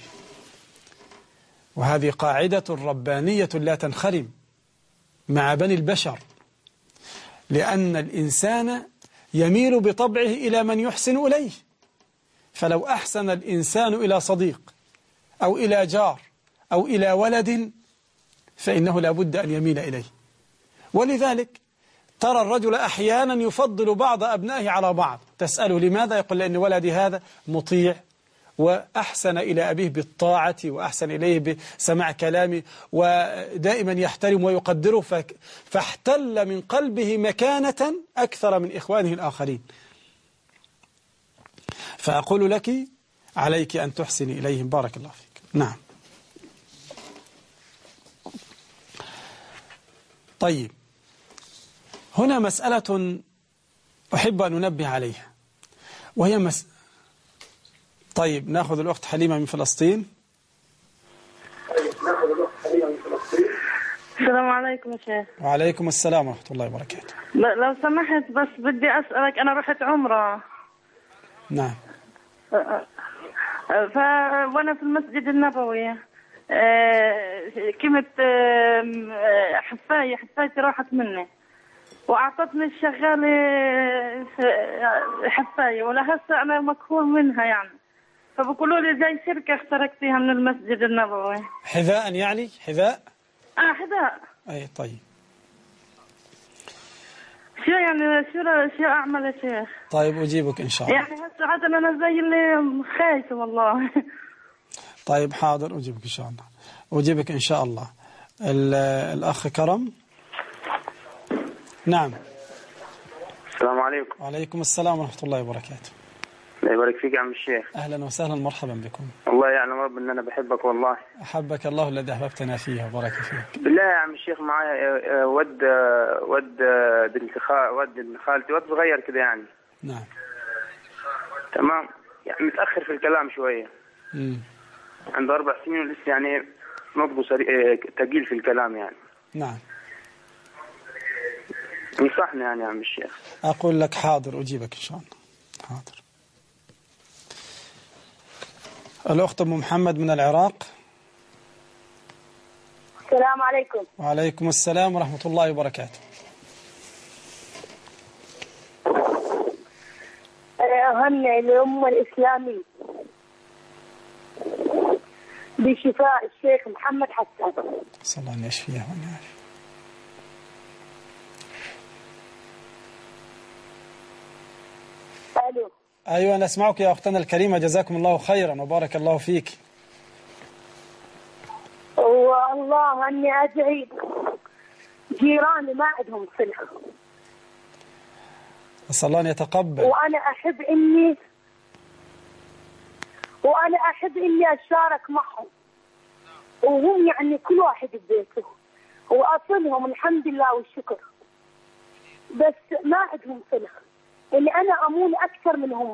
وهذه قاعدة ربانية لا تنخرم مع بني البشر، لأن الإنسان يميل بطبعه إلى من يحسن إليه، فلو أحسن الإنسان إلى صديق أو إلى جار أو إلى ولد فإنه لابد أن يميل إليه. ولذلك ترى الرجل أحيانا يفضل بعض أبنائه على بعض، تسأله لماذا؟ يقول: لأن ولدي هذا مطيع وأحسن إلى أبيه بالطاعة وأحسن إليه بسماع كلامه ودائما يحترم ويقدره، فاحتل من قلبه مكانة أكثر من إخوانه الآخرين. فأقول لك عليك أن تحسني إليهم. بارك الله فيك. نعم. طيب، هنا مسألة أحب أن أنبه عليها، وهي مس... طيب نأخذ الأخت حليمة من فلسطين. طيب نأخذ الأخت حليمة من فلسطين. السلام عليكم يا شيخ. وعليكم السلام ورحمة الله وبركاته. لو سمحت بس بدي أسألك، أنا رحت عمرة. نعم. ف وأنا في المسجد النبوي كنت حفاية حفايتي راحت مني وأعطتني الشغالة حفاية، ولا هسه أنا مكهول منها يعني، فبقولوا لي زي شركة اخترقتيها من المسجد النبوي. حذاء يعني؟ حذاء؟ آه حذاء. أي طيب. شو يعني شو شو أعمل يا شيخ؟ طيب أجيبك إن شاء الله. يعني هسه عاد أنا زي اللي خايفة والله. طيب حاضر أجيبك إن شاء الله. أجيبك إن شاء الله. الأخ كرم. نعم. السلام عليكم. وعليكم السلام ورحمة الله وبركاته. الله يبارك فيك يا عم الشيخ. أهلا وسهلا مرحبا بكم. الله يعلم رب إن أنا بحبك والله. أحبك الله الذي أحببتنا فيه وبارك فيك. بالله يا عم الشيخ معايا ود ود بنت خال ود بنت خالتي، ود صغير كده يعني. نعم. تمام، يعني متأخر في الكلام شوية. امم. عنده أربع سنين ولسه يعني نطقه ثقيل في الكلام يعني. نعم. انصحني يعني يا عم الشيخ. أقول لك حاضر أجيبك إن شاء الله. حاضر. الأخت أم محمد من العراق. السلام عليكم. وعليكم السلام ورحمة الله وبركاته. أهنئ الأمة الإسلامية بشفاء الشيخ محمد حسان. صلى الله عليه يشفيه ونعافيه. ألو. أيوة أنا أسمعك يا أختنا الكريمة، جزاكم الله خيرا وبارك الله فيك. والله أني أدعي جيراني ما عندهم صلة، أسأل الله أن يتقبل. وأنا أحب إني وأنا أحب إني أشارك معهم، وهم يعني كل واحد ببيته، وأصلهم الحمد لله والشكر، بس ما عندهم صلة، إني أنا أمون أكثر من هم.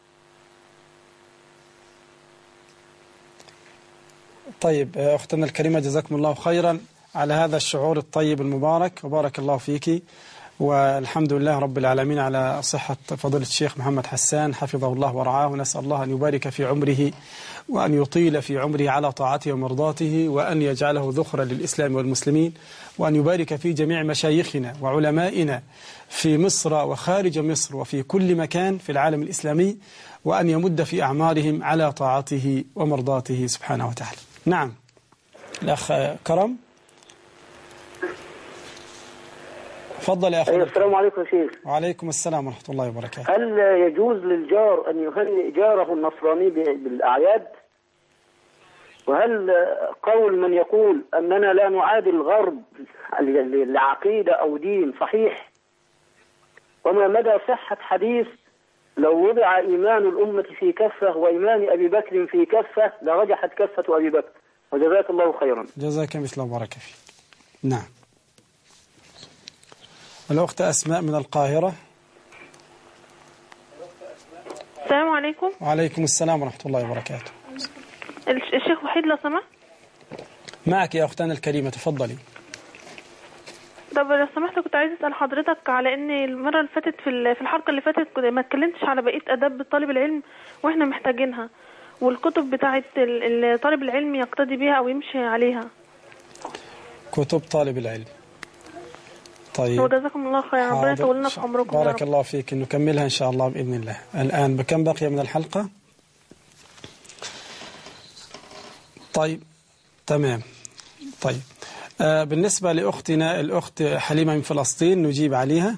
طيب أختنا الكريمة جزاكم الله خيرا على هذا الشعور الطيب المبارك وبارك الله فيك، والحمد لله رب العالمين على صحة فضيلة الشيخ محمد حسان حفظه الله ورعاه، ونسأل الله أن يبارك في عمره وأن يطيل في عمره على طاعته ومرضاته، وأن يجعله ذخرا للإسلام والمسلمين، وأن يبارك في جميع مشايخنا وعلمائنا في مصر وخارج مصر وفي كل مكان في العالم الإسلامي، وأن يمد في أعمارهم على طاعته ومرضاته سبحانه وتعالى. نعم الأخ كرم، تفضل يا أخي. السلام عليكم يا شيخ. وعليكم السلام ورحمة الله وبركاته. هل يجوز للجار أن يهنئ جاره النصراني بالأعياد؟ وهل قول من يقول أننا لا نعادي الغرب لعقيدة أو دين صحيح؟ وما مدى صحة حديث لو وضع إيمان الأمة في كفة وإيمان أبي بكر في كفة لرجحت كفة أبي بكر؟ وجزاك الله خيرا. جزاك مثل وبارك فيك. نعم الأخت أسماء من القاهرة. السلام عليكم. وعليكم السلام ورحمة الله وبركاته. الشيخ وحيد لو سمحت. معك يا أختنا الكريمة، تفضلي. طب لو سمحت كنت عايز أسأل حضرتك على إن المرة اللي فاتت في في الحلقة اللي فاتت ما اتكلمتش على بقية آداب طالب العلم وإحنا محتاجينها، والكتب بتاعة طالب العلم يقتدي بيها أو يمشي عليها. كتب طالب العلم. طيب وجزاكم الله خيرا، ربنا يطول لنا في عمركم. بارك الله فيك، نكملها إن شاء الله بإذن الله. الآن بكم بقي من الحلقة؟ طيب تمام. طيب آه بالنسبة لأختنا الأخت حليمة من فلسطين نجيب عليها.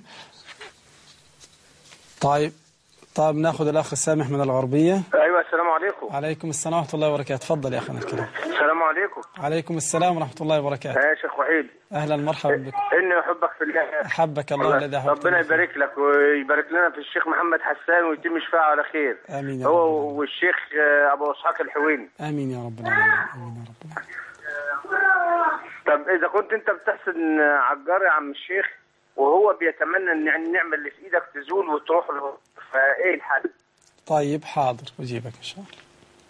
طيب طيب ناخذ الأخ سامح من الغربية. أيوة السلام عليكم. عليكم السلام ورحمة الله وبركاته. تفضل يا أخنا الكريم. السلام عليكم. عليكم السلام ورحمة الله وبركاته. يا شيخ وحيد. أهلا مرحبا بك. إني أحبك في الله. أحبك الله الذي أحببتني. ربنا يبارك لك ويبارك لنا في الشيخ محمد حسان ويتم شفاعه على خير. آمين يا رب. هو العالمين. والشيخ أبو إسحاق الحويني. آمين يا رب العالمين. آمين يا رب العالمين. طب إذا كنت أنت بتحسن عجار يا عم الشيخ وهو بيتمنى إن النعمة اللي في إيدك تزول وتروح له، فإيه الحل؟ طيب حاضر أجيبك إن شاء الله.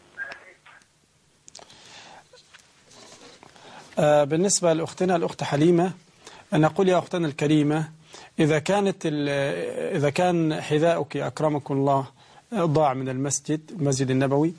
آه بالنسبة لأختنا الأخت حليمة، أنا أقول يا أختنا الكريمة إذا كانت إذا كان حذاؤك أكرمكم الله ضاع من المسجد المسجد النبوي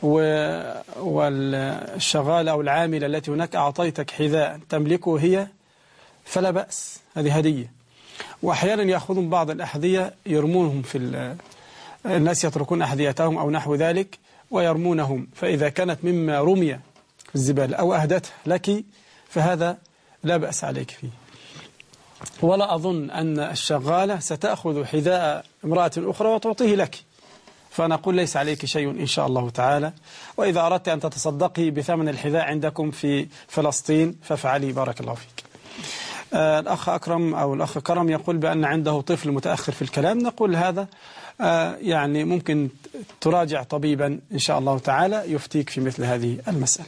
والشغالة أو العاملة التي هناك أعطيتك حذاء تملكه هي فلا بأس، هذه هدية. وأحيانا يأخذون بعض الأحذية يرمونهم في الناس، يتركون أحذيتهم أو نحو ذلك ويرمونهم، فإذا كانت مما رمي في الزبالة أو أهدته لك فهذا لا بأس عليك فيه. ولا أظن أن الشغالة ستأخذ حذاء امرأة أخرى وتعطيه لك، فنقول ليس عليك شيء إن شاء الله تعالى. وإذا أردت أن تتصدقي بثمن الحذاء عندكم في فلسطين فافعلي، بارك الله فيك. آه الأخ أكرم أو الأخ كرم يقول بأن عنده طفل متأخر في الكلام، نقول هذا آه يعني ممكن تراجع طبيبا إن شاء الله تعالى يفتيك في مثل هذه المسألة.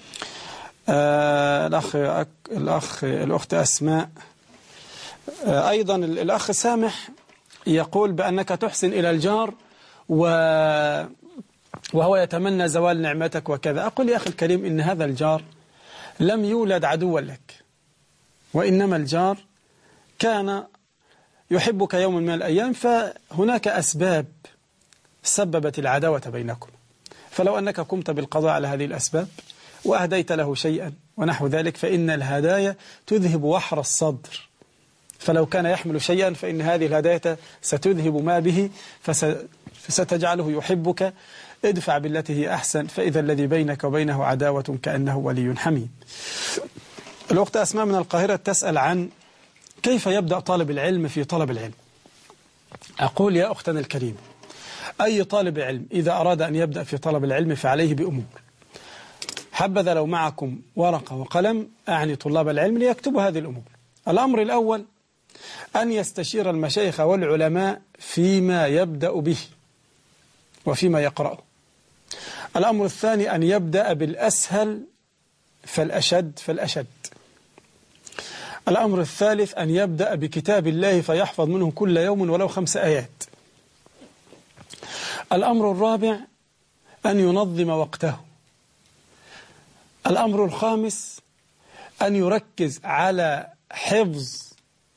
آه الأخ الأخ الأخت أسماء آه أيضا الأخ سامح يقول بأنك تحسن إلى الجار و وهو يتمنى زوال نعمتك وكذا. أقول يا أخي الكريم إن هذا الجار لم يولد عدوا لك، وإنما الجار كان يحبك يوم من الأيام، فهناك أسباب سببت العداوة بينكم، فلو أنك قمت بالقضاء على هذه الأسباب وأهديت له شيئا ونحو ذلك فإن الهدايا تذهب وحر الصدر، فلو كان يحمل شيئا فإن هذه الهداية ستذهب ما به فستجعله يحبك. ادفع بالتي هي أحسن فإذا الذي بينك وبينه عداوة كأنه ولي حميم. الأخت أسماء من القاهرة تسأل عن كيف يبدأ طالب العلم في طلب العلم. أقول يا أختنا الكريم، أي طالب علم إذا أراد أن يبدأ في طلب العلم فعليه بأمور. حبذا لو معكم ورقة وقلم، أعني طلاب العلم، ليكتبوا هذه الأمور. الأمر الأول أن يستشير المشايخ والعلماء فيما يبدأ به وفيما يقرأه. الأمر الثاني أن يبدأ بالأسهل فالأشد فالأشد. الأمر الثالث أن يبدأ بكتاب الله فيحفظ منه كل يوم ولو خمس آيات. الأمر الرابع أن ينظم وقته. الأمر الخامس أن يركز على حفظ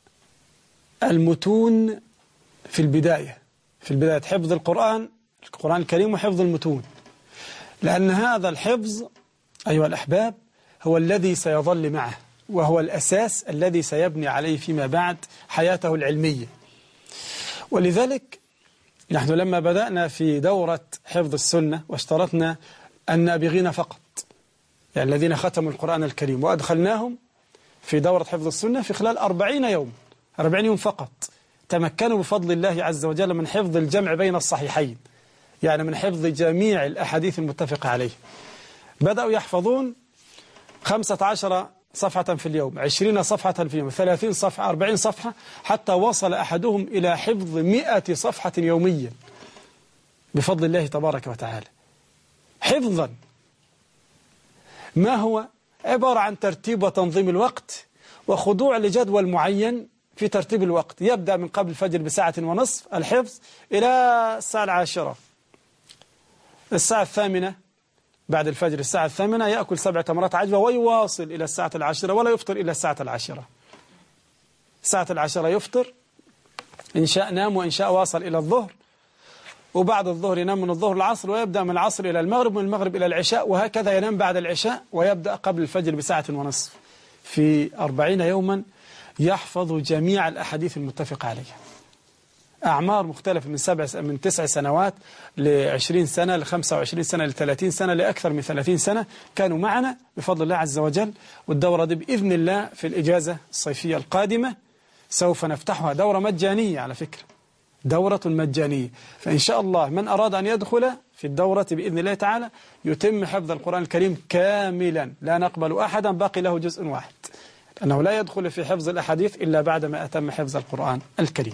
المتون في البداية في البداية حفظ القرآن القرآن الكريم وحفظ المتون، لأن هذا الحفظ أيها الأحباب هو الذي سيظل معه، وهو الأساس الذي سيبني عليه فيما بعد حياته العلمية. ولذلك نحن لما بدأنا في دورة حفظ السنة واشترطنا النابغين فقط، يعني الذين ختموا القرآن الكريم، وأدخلناهم في دورة حفظ السنة في خلال أربعين يوم أربعين يوم فقط، تمكنوا بفضل الله عز وجل من حفظ الجمع بين الصحيحين، يعني من حفظ جميع الأحاديث المتفق عليه. بدأوا يحفظون خمسة عشر صفحة في اليوم، عشرين صفحة في اليوم، ثلاثين صفحة، أربعين صفحة، حتى وصل أحدهم إلى حفظ مئة صفحة يوميا بفضل الله تبارك وتعالى. حفظا ما هو عبارة عن ترتيب وتنظيم الوقت وخضوع لجدول معين في ترتيب الوقت. يبدأ من قبل الفجر بساعة ونصف الحفظ إلى الساعة العاشرة، الساعة الثامنة بعد الفجر الساعة الثامنة يأكل سبع تمرات عجوة ويواصل إلى الساعة العاشرة ولا يفطر إلى الساعة العاشرة. الساعة العاشرة يفطر، إن شاء نام وإن شاء واصل إلى الظهر، وبعد الظهر ينام من الظهر العصر، ويبدأ من العصر إلى المغرب، من المغرب إلى العشاء، وهكذا ينام بعد العشاء، ويبدأ قبل الفجر بساعة ونصف. في أربعين يوما يحفظ جميع الأحاديث المتفق عليها. أعمار مختلفة من سبع من تسع سنوات لعشرين سنة لخمسة وعشرين سنة لثلاثين سنة لأكثر من ثلاثين سنة كانوا معنا بفضل الله عز وجل. والدورة دي بإذن الله في الإجازة الصيفية القادمة سوف نفتحها دورة مجانية، على فكرة دورة مجانية. فإن شاء الله من أراد أن يدخل في الدورة بإذن الله تعالى يتم حفظ القرآن الكريم كاملا، لا نقبل أحدا باقي له جزء واحد، لأنه لا يدخل في حفظ الأحاديث إلا بعدما أتم حفظ القرآن الكريم.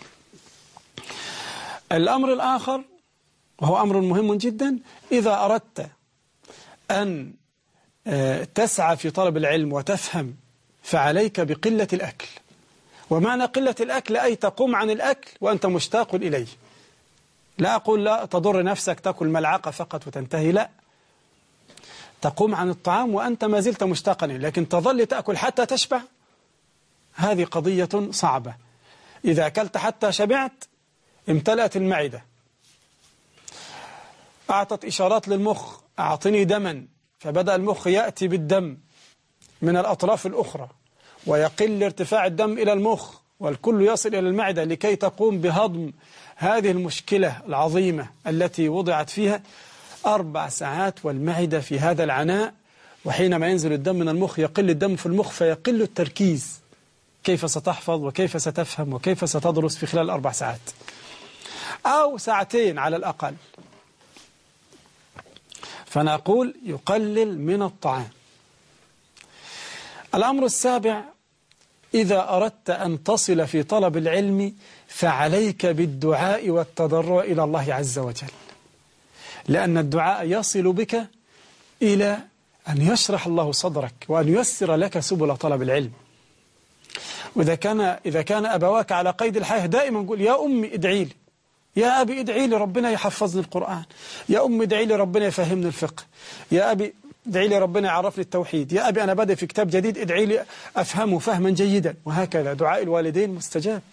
الأمر الآخر وهو أمر مهم جدا، إذا أردت أن تسعى في طلب العلم وتفهم فعليك بقلة الأكل. ومعنى قلة الأكل أي تقوم عن الأكل وأنت مشتاق إليه. لا أقول لا تضر نفسك تأكل ملعقة فقط وتنتهي، لا، تقوم عن الطعام وأنت ما زلت مشتاقا إليه، لكن تظل تأكل حتى تشبع، هذه قضية صعبة. إذا أكلت حتى شبعت امتلأت المعدة، أعطت إشارات للمخ أعطني دما، فبدأ المخ يأتي بالدم من الأطراف الأخرى ويقل ارتفاع الدم إلى المخ والكل يصل إلى المعدة لكي تقوم بهضم هذه المشكلة العظيمة التي وضعت فيها. أربع ساعات والمعدة في هذا العناء، وحينما ينزل الدم من المخ يقل الدم في المخ فيقل التركيز. كيف ستحفظ وكيف ستفهم وكيف ستدرس في خلال أربع ساعات أو ساعتين على الأقل؟ فأنا أقول يقلل من الطعام. الأمر السابع، إذا أردت أن تصل في طلب العلم فعليك بالدعاء والتضرع إلى الله عز وجل، لأن الدعاء يصل بك إلى أن يشرح الله صدرك وأن ييسر لك سبل طلب العلم. وإذا كان إذا كان أبواك على قيد الحياة دائما قل يا أمي ادعي لي، يا أبي ادعي لي ربنا يحفظني القرآن، يا أمي ادعي لي ربنا يفهمني الفقه، يا أبي ادعي لي ربنا يعرفني التوحيد، يا أبي أنا بدأ في كتاب جديد ادعي لي أفهمه فهما جيدا. وهكذا دعاء الوالدين مستجاب.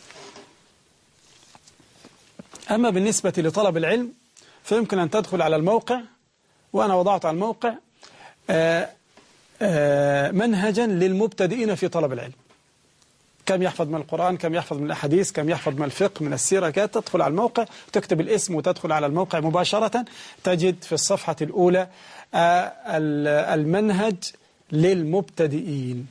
أما بالنسبة لطلب العلم فيمكن أن تدخل على الموقع، وأنا وضعت على الموقع آآ آآ منهجا للمبتدئين في طلب العلم. كم يحفظ من القرآن، كم يحفظ من الأحاديث، كم يحفظ من الفقه، من السيرة، كده تدخل على الموقع، تكتب الاسم وتدخل على الموقع مباشرة، تجد في الصفحة الأولى المنهج للمبتدئين،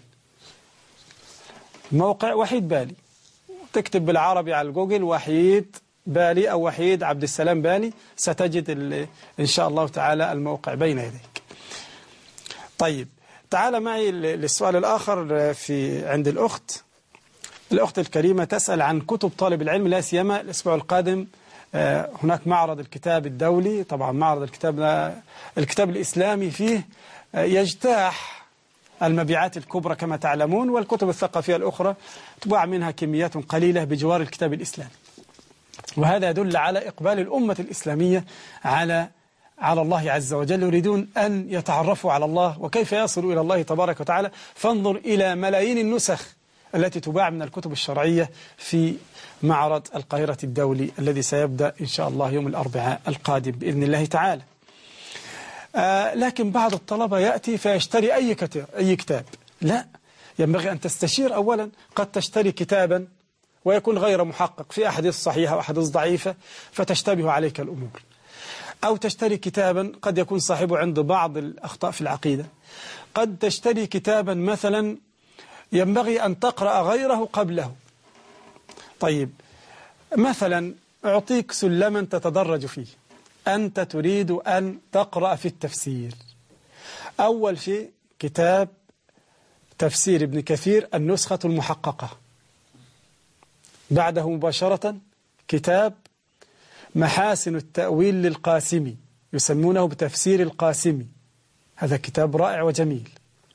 موقع وحيد بالي، تكتب بالعربي على جوجل وحيد بالي أو وحيد عبد السلام بالي، ستجد إن شاء الله تعالى الموقع بين يديك. طيب تعال معي للسؤال الآخر في عند الأخت الأخت الكريمة تسأل عن كتب طالب العلم، لا سيما الأسبوع القادم هناك معرض الكتاب الدولي، طبعا معرض الكتاب الكتاب الإسلامي فيه يجتاح المبيعات الكبرى كما تعلمون، والكتب الثقافية الأخرى تباع منها كميات قليلة بجوار الكتاب الإسلامي، وهذا يدل على إقبال الأمة الإسلامية على على الله عز وجل، يريدون أن يتعرفوا على الله وكيف يصلوا إلى الله تبارك وتعالى. فانظر إلى ملايين النسخ التي تباع من الكتب الشرعية في معرض القاهرة الدولي الذي سيبدأ إن شاء الله يوم الأربعاء القادم بإذن الله تعالى. آه لكن بعض الطلبة يأتي فيشتري أي كتاب أي كتاب لا، ينبغي أن تستشير أولا. قد تشتري كتابا ويكون غير محقق في أحاديث صحيحة وأحاديث ضعيفة فتشتبه عليك الأمور، أو تشتري كتابا قد يكون صاحبه عنده بعض الأخطاء في العقيدة، قد تشتري كتابا مثلا ينبغي أن تقرأ غيره قبله. طيب مثلا أعطيك سلما تتدرج فيه، أنت تريد أن تقرأ في التفسير، أول شيء كتاب تفسير ابن كثير النسخة المحققة، بعده مباشرة كتاب محاسن التأويل للقاسمي، يسمونه بتفسير القاسمي، هذا كتاب رائع وجميل.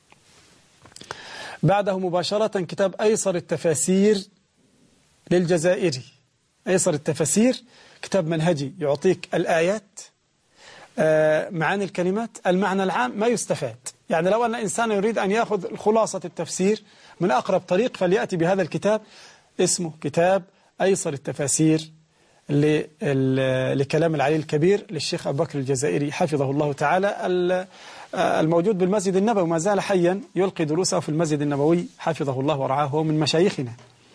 بعده مباشرة كتاب أيسر التفاسير للجزائري، أيسر التفاسير كتاب منهجي يعطيك الآيات، آه معاني الكلمات، المعنى العام، ما يستفاد. يعني لو أن إنسان يريد أن يأخذ خلاصة التفسير من أقرب طريق فليأتي بهذا الكتاب، اسمه كتاب أيسر التفاسير لكلام العلي الكبير للشيخ أبو بكر الجزائري حفظه الله تعالى، الموجود بالمسجد النبوي، ما زال حيا يلقي دروسه في المسجد النبوي حفظه الله ورعاه، هو من مشايخنا.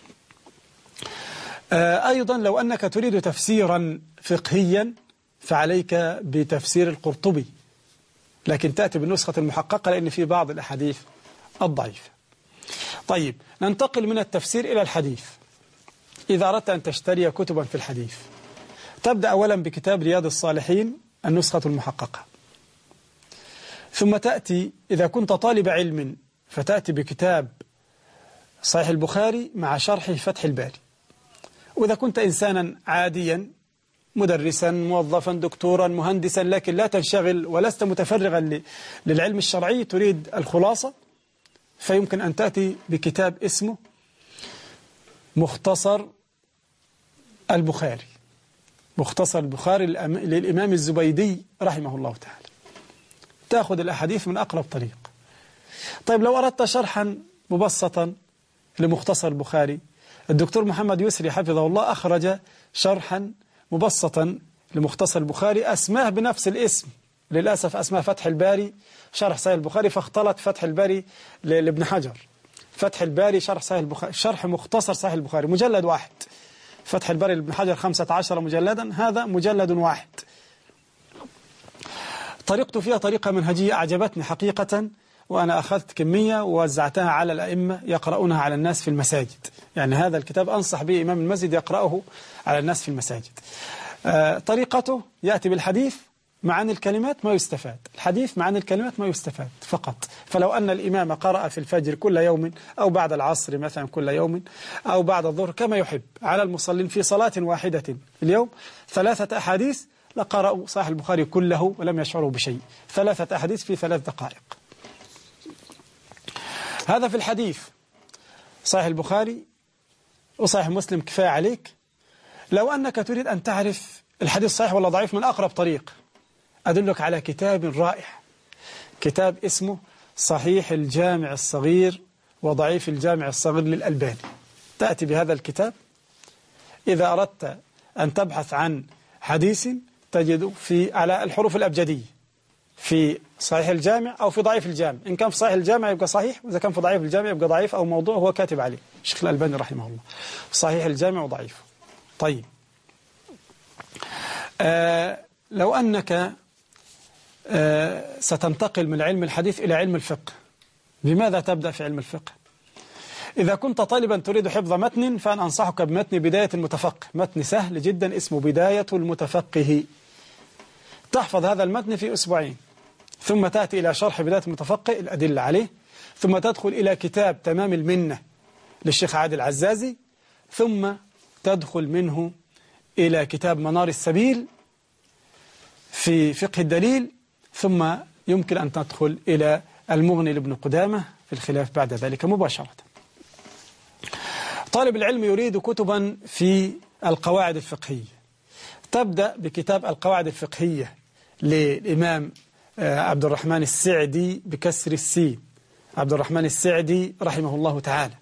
أيضا لو أنك تريد تفسيرا فقهيا فعليك بتفسير القرطبي، لكن تأتي بالنسخة المحققة لأن في بعض الأحاديث الضعيفة. طيب ننتقل من التفسير إلى الحديث. إذا أردت أن تشتري كتبا في الحديث تبدأ أولا بكتاب رياض الصالحين النسخة المحققة، ثم تأتي إذا كنت طالب علم فتأتي بكتاب صحيح البخاري مع شرحه فتح الباري، وإذا كنت إنسانا عاديا مدرسا موظفا دكتورا مهندسا لكن لا تنشغل ولست متفرغا للعلم الشرعي تريد الخلاصة، فيمكن أن تأتي بكتاب اسمه مختصر البخاري، مختصر البخاري للإمام الزبيدي رحمه الله تعالى، تأخذ الأحاديث من أقرب طريق. طيب لو أردت شرحا مبسطا لمختصر البخاري، الدكتور محمد يسري حفظه الله أخرج شرحا مبسطا لمختصر البخاري أسماه بنفس الاسم، للأسف أسماه فتح الباري شرح صحيح البخاري، فاختلط فتح الباري لابن حجر. فتح الباري شرح صحيح البخاري، شرح مختصر صحيح البخاري مجلد واحد، فتح الباري لابن حجر خمسة عشر مجلدا، هذا مجلد واحد. طريقته فيها طريقة منهجية أعجبتني حقيقة، وأنا أخذت كمية ووزعتها على الأئمة يقرؤونها على الناس في المساجد، يعني هذا الكتاب أنصح به إمام المسجد يقرأه على الناس في المساجد. آه طريقته يأتي بالحديث معاني الكلمات ما يستفاد، الحديث معاني الكلمات ما يستفاد فقط. فلو أن الإمام قرأ في الفجر كل يوم أو بعد العصر مثلا كل يوم أو بعد الظهر كما يحب على المصلين في صلاة واحدة في اليوم ثلاثة أحاديث لقرأوا صحيح البخاري كله ولم يشعروا بشيء، ثلاثة أحاديث في ثلاث دقائق. هذا في الحديث. صحيح البخاري وصحيح مسلم كفاية عليك. لو أنك تريد أن تعرف الحديث صحيح ولا ضعيف من أقرب طريق أدلك على كتاب رائع، كتاب اسمه صحيح الجامع الصغير وضعيف الجامع الصغير للألباني. تأتي بهذا الكتاب، إذا أردت أن تبحث عن حديث تجد في على الحروف الأبجدية في صحيح الجامع أو في ضعيف الجامع. إن كان في صحيح الجامع يبقى صحيح، وإذا كان في ضعيف الجامع يبقى ضعيف أو موضوع هو كاتب عليه الشيخ الألباني رحمه الله. صحيح الجامع وضعيف. طيب آه لو أنك آه ستنتقل من علم الحديث إلى علم الفقه، بماذا تبدأ في علم الفقه؟ إذا كنت طالبا تريد حفظ متن فأنا أنصحك بمتن بداية المتفقه، متن سهل جدا اسمه بداية المتفقه. تحفظ هذا المتن في أسبوعين، ثم تأتي إلى شرح بداية المتفقه الأدلة عليه، ثم تدخل إلى كتاب تمام المنة للشيخ عادل عزازي، ثم تدخل منه إلى كتاب منار السبيل في فقه الدليل، ثم يمكن أن تدخل إلى المغني لابن قدامة في الخلاف بعد ذلك مباشرة. طالب العلم يريد كتبا في القواعد الفقهية، تبدأ بكتاب القواعد الفقهية للإمام عبد الرحمن السعدي بكسر السين، عبد الرحمن السعدي رحمه الله تعالى.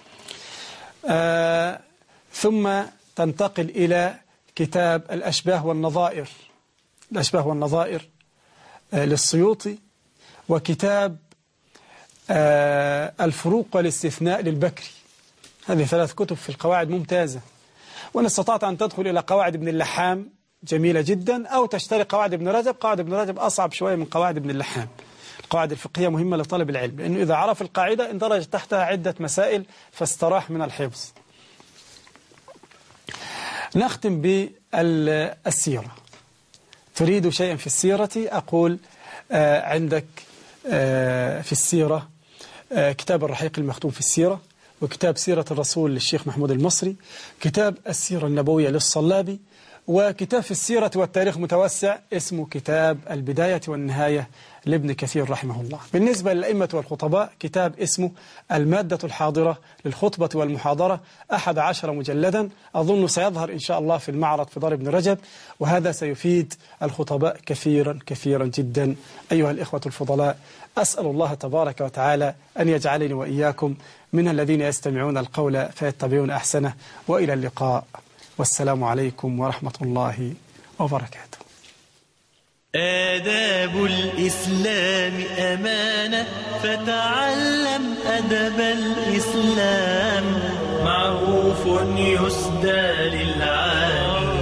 آه ثم تنتقل إلى كتاب الأشباه والنظائر، الأشباه والنظائر آه للسيوطي، وكتاب آه الفروق والاستثناء للبكري. هذه ثلاث كتب في القواعد ممتازة. وإن استطعت أن تدخل إلى قواعد ابن اللحام جميلة جدا، أو تشتري قواعد ابن رجب. قواعد ابن رجب أصعب شوية من قواعد ابن اللحام. القواعد الفقهية مهمة لطالب العلم، لأنه إذا عرف القاعدة اندرج تحتها عدة مسائل فاستراح من الحفظ. نختم بالسيرة. تريد شيئا في السيرة؟ أقول آه عندك آه في السيرة آه كتاب الرحيق المختوم في السيرة، وكتاب سيرة الرسول للشيخ محمود المصري، كتاب السيرة النبوية للصلابي، وكتاب في السيرة والتاريخ متوسع اسمه كتاب البداية والنهاية لابن كثير رحمه الله. بالنسبة للأئمة والخطباء كتاب اسمه المادة الحاضرة للخطبة والمحاضرة، أحد عشر مجلدا، أظن سيظهر إن شاء الله في المعرض في دار ابن رجب، وهذا سيفيد الخطباء كثيرا كثيرا جدا. أيها الإخوة الفضلاء، أسأل الله تبارك وتعالى أن يجعلني وإياكم من الذين يستمعون القول فيتبعون أحسنه، وإلى اللقاء، والسلام عليكم ورحمة الله وبركاته. آداب الإسلام أمانة، فتعلم أدب الإسلام. معروف يسدى للعالم